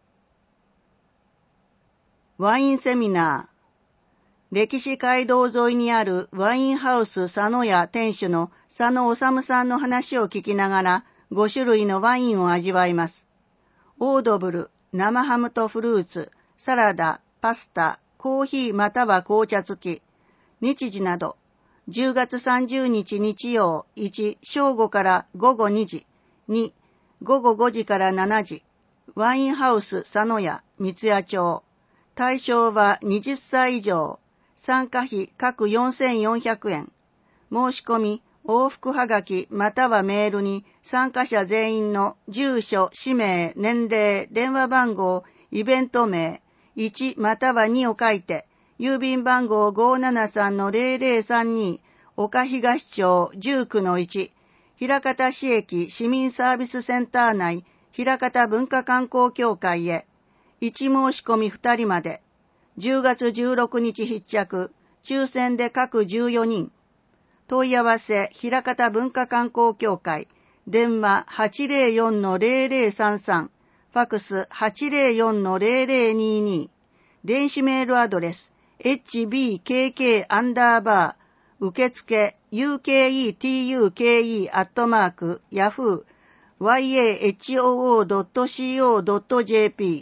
ワインセミナー。歴史街道沿いにあるワインハウス佐野屋店主の佐野治さんの話を聞きながらごしゅるいのワインを味わいます。オードブル、生ハムとフルーツ、サラダ、パスタ、コーヒーまたは紅茶付き。日時など、じゅうがつさんじゅうにち日曜、いち、正午からごごにじ、に、ごごごじからしちじ、ワインハウス佐野屋、三ツ谷町。対象ははたち以上、参加費各よんせんよんひゃくえん。申し込み、往復はがきまたはメールに参加者全員の住所、氏名、年齢、電話番号、イベント名、いちまたはにを書いて、郵便番号 ごーななさんのゼロゼロさんに、岡東町じゅうくのいち、枚方市駅市民サービスセンター内、枚方文化観光協会へ、いち申し込みふたりまで、じゅうがつじゅうろくにち必着、抽選で各じゅうよにん。問い合わせ、枚方文化観光協会、 電話 はちゼロよんのゼロゼロさんさん、ファックス はちゼロよんのゼロゼロにに、電子メールアドレス エイチビーケーケー アンダーバー受付 ユーケーイーティーユーケーイー アットマーク ヤフー ワイエーエイチオーオー ドット シーオー ドット ジェーピ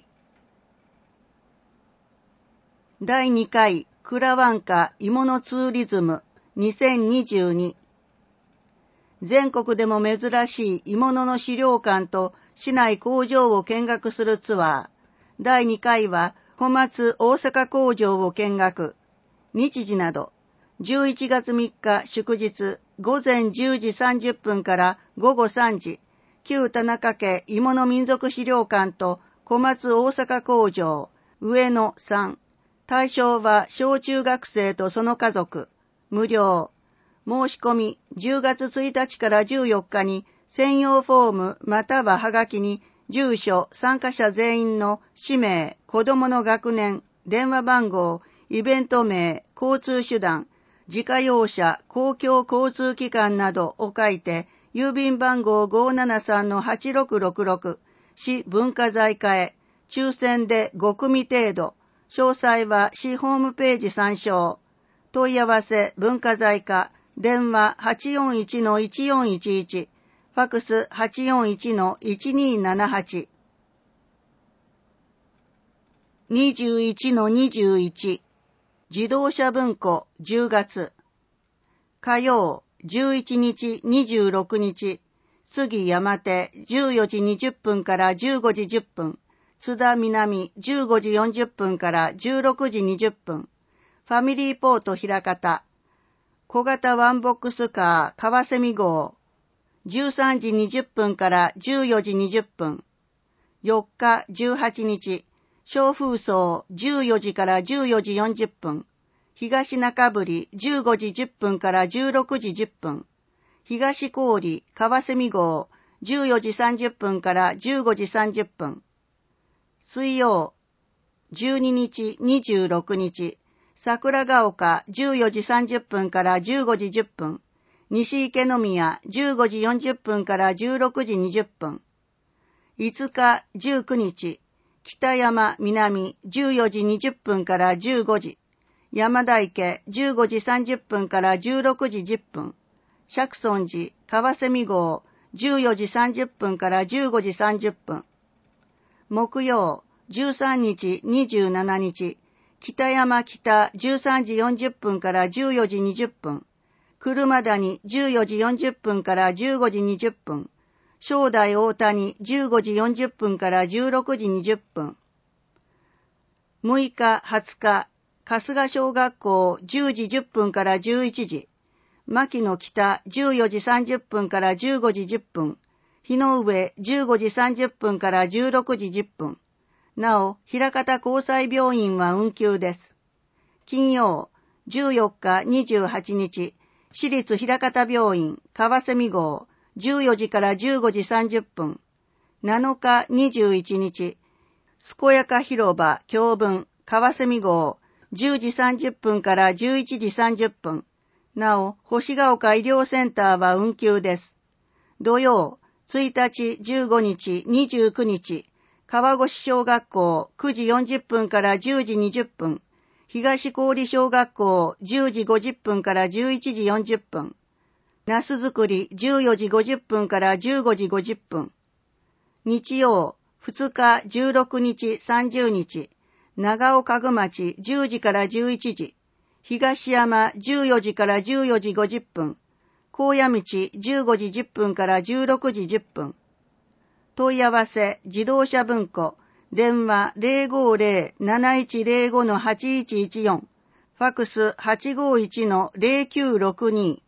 ー だいにかいクラワンカ鋳物ツーリズムにせんにじゅうに、全国でも珍しい鋳物の資料館と市内工場を見学するツアー。だいにかいは小松大阪工場を見学。日時など、じゅういちがつみっか祝日ごぜんじゅうじさんじゅっぷんからごごさんじ、旧田中家鋳物民族資料館と小松大阪工場、上野さん。対象は小中学生とその家族。無料。申し込みじゅうがつついたちからじゅうよっかに専用フォームまたははがきに住所、参加者全員の氏名、子供の学年、電話番号、イベント名、交通手段、自家用車、公共交通機関などを書いて郵便番号 ごーななさんのはちろくろくろく 市文化財課へ抽選でごくみ程度。詳細は市ホームページ参照。問い合わせ文化財課電話 はちよんいちのいちよんいちいち、ファックス はちよんいちのいちにーななはち。にじゅういちのにじゅういち、自動車文庫じゅうがつ。火曜じゅういちにちにじゅうろくにち、杉山手じゅうよじにじゅっぷんからじゅうごじじゅっぷん、津田南じゅうごじよんじゅっぷんからじゅうろくじにじゅっぷん、ファミリーポート枚方、小型ワンボックスカー川蝉号、じゅうさんじにじゅっぷんからじゅうよじにじゅっぷん、よっかじゅうはちにち、小風荘じゅうよじからじゅうよじよんじゅっぷん、東中振じゅうごじじゅっぷんからじゅうろくじじゅっぷん、東郡川蝉号じゅうよじさんじゅっぷんからじゅうごじさんじゅっぷん、水曜じゅうににちにじゅうろくにち、桜ヶ丘じゅうよじさんじゅっぷんからじゅうごじじゅっぷん、西池宮じゅうごじよんじゅっぷんからじゅうろくじにじゅっぷん、いつかじゅうくにち、北山南じゅうよじにじゅっぷんからじゅうごじ、山田池じゅうごじさんじゅっぷんからじゅうろくじじゅっぷん、釈尊寺川蝉号じゅうよじさんじゅっぷんからじゅうごじさんじゅっぷん、木曜じゅうさんにちにじゅうしちにち、北山北じゅうさんじよんじゅっぷんからじゅうよじにじゅっぷん、車谷じゅうよじよんじゅっぷんからじゅうごじにじゅっぷん、正代大谷じゅうごじよんじゅっぷんからじゅうろくじにじゅっぷん、むいかはつか、春日小学校じゅうじじゅっぷんからじゅういちじ、牧野北じゅうよじさんじゅっぷんからじゅうごじじゅっぷん、日の上じゅうごじさんじゅっぷんからじゅうろくじじゅっぷん。なお、枚方交際病院は運休です。金曜、じゅうよっかにじゅうはちにち、市立枚方病院川蝉号じゅうよじからじゅうごじさんじゅっぷん。なのかにじゅういちにち、健やか広場教文川蝉号じゅうじさんじゅっぷんからじゅういちじさんじゅっぷん。なお、星ヶ丘医療センターは運休です。土曜、ついたちじゅうごにちにじゅうくにち、川越小学校くじよんじゅっぷんからじゅうじにじゅっぷん、東郡小学校じゅうじごじゅっぷんからじゅういちじよんじゅっぷん、なす作りじゅうよじごじゅっぷんからじゅうごじごじゅっぷん、日曜ふつかじゅうろくにちさんじゅうにち、長尾家具町じゅうじからじゅういちじ、東山じゅうよじからじゅうよじごじゅっぷん、高野道じゅうごじじゅっぷんからじゅうろくじじゅっぷん。問い合わせ自動車文庫電話 ゼロごゼロ なないちゼロご はちいちいちよん、ファックス はちごいちのゼロきゅうろくに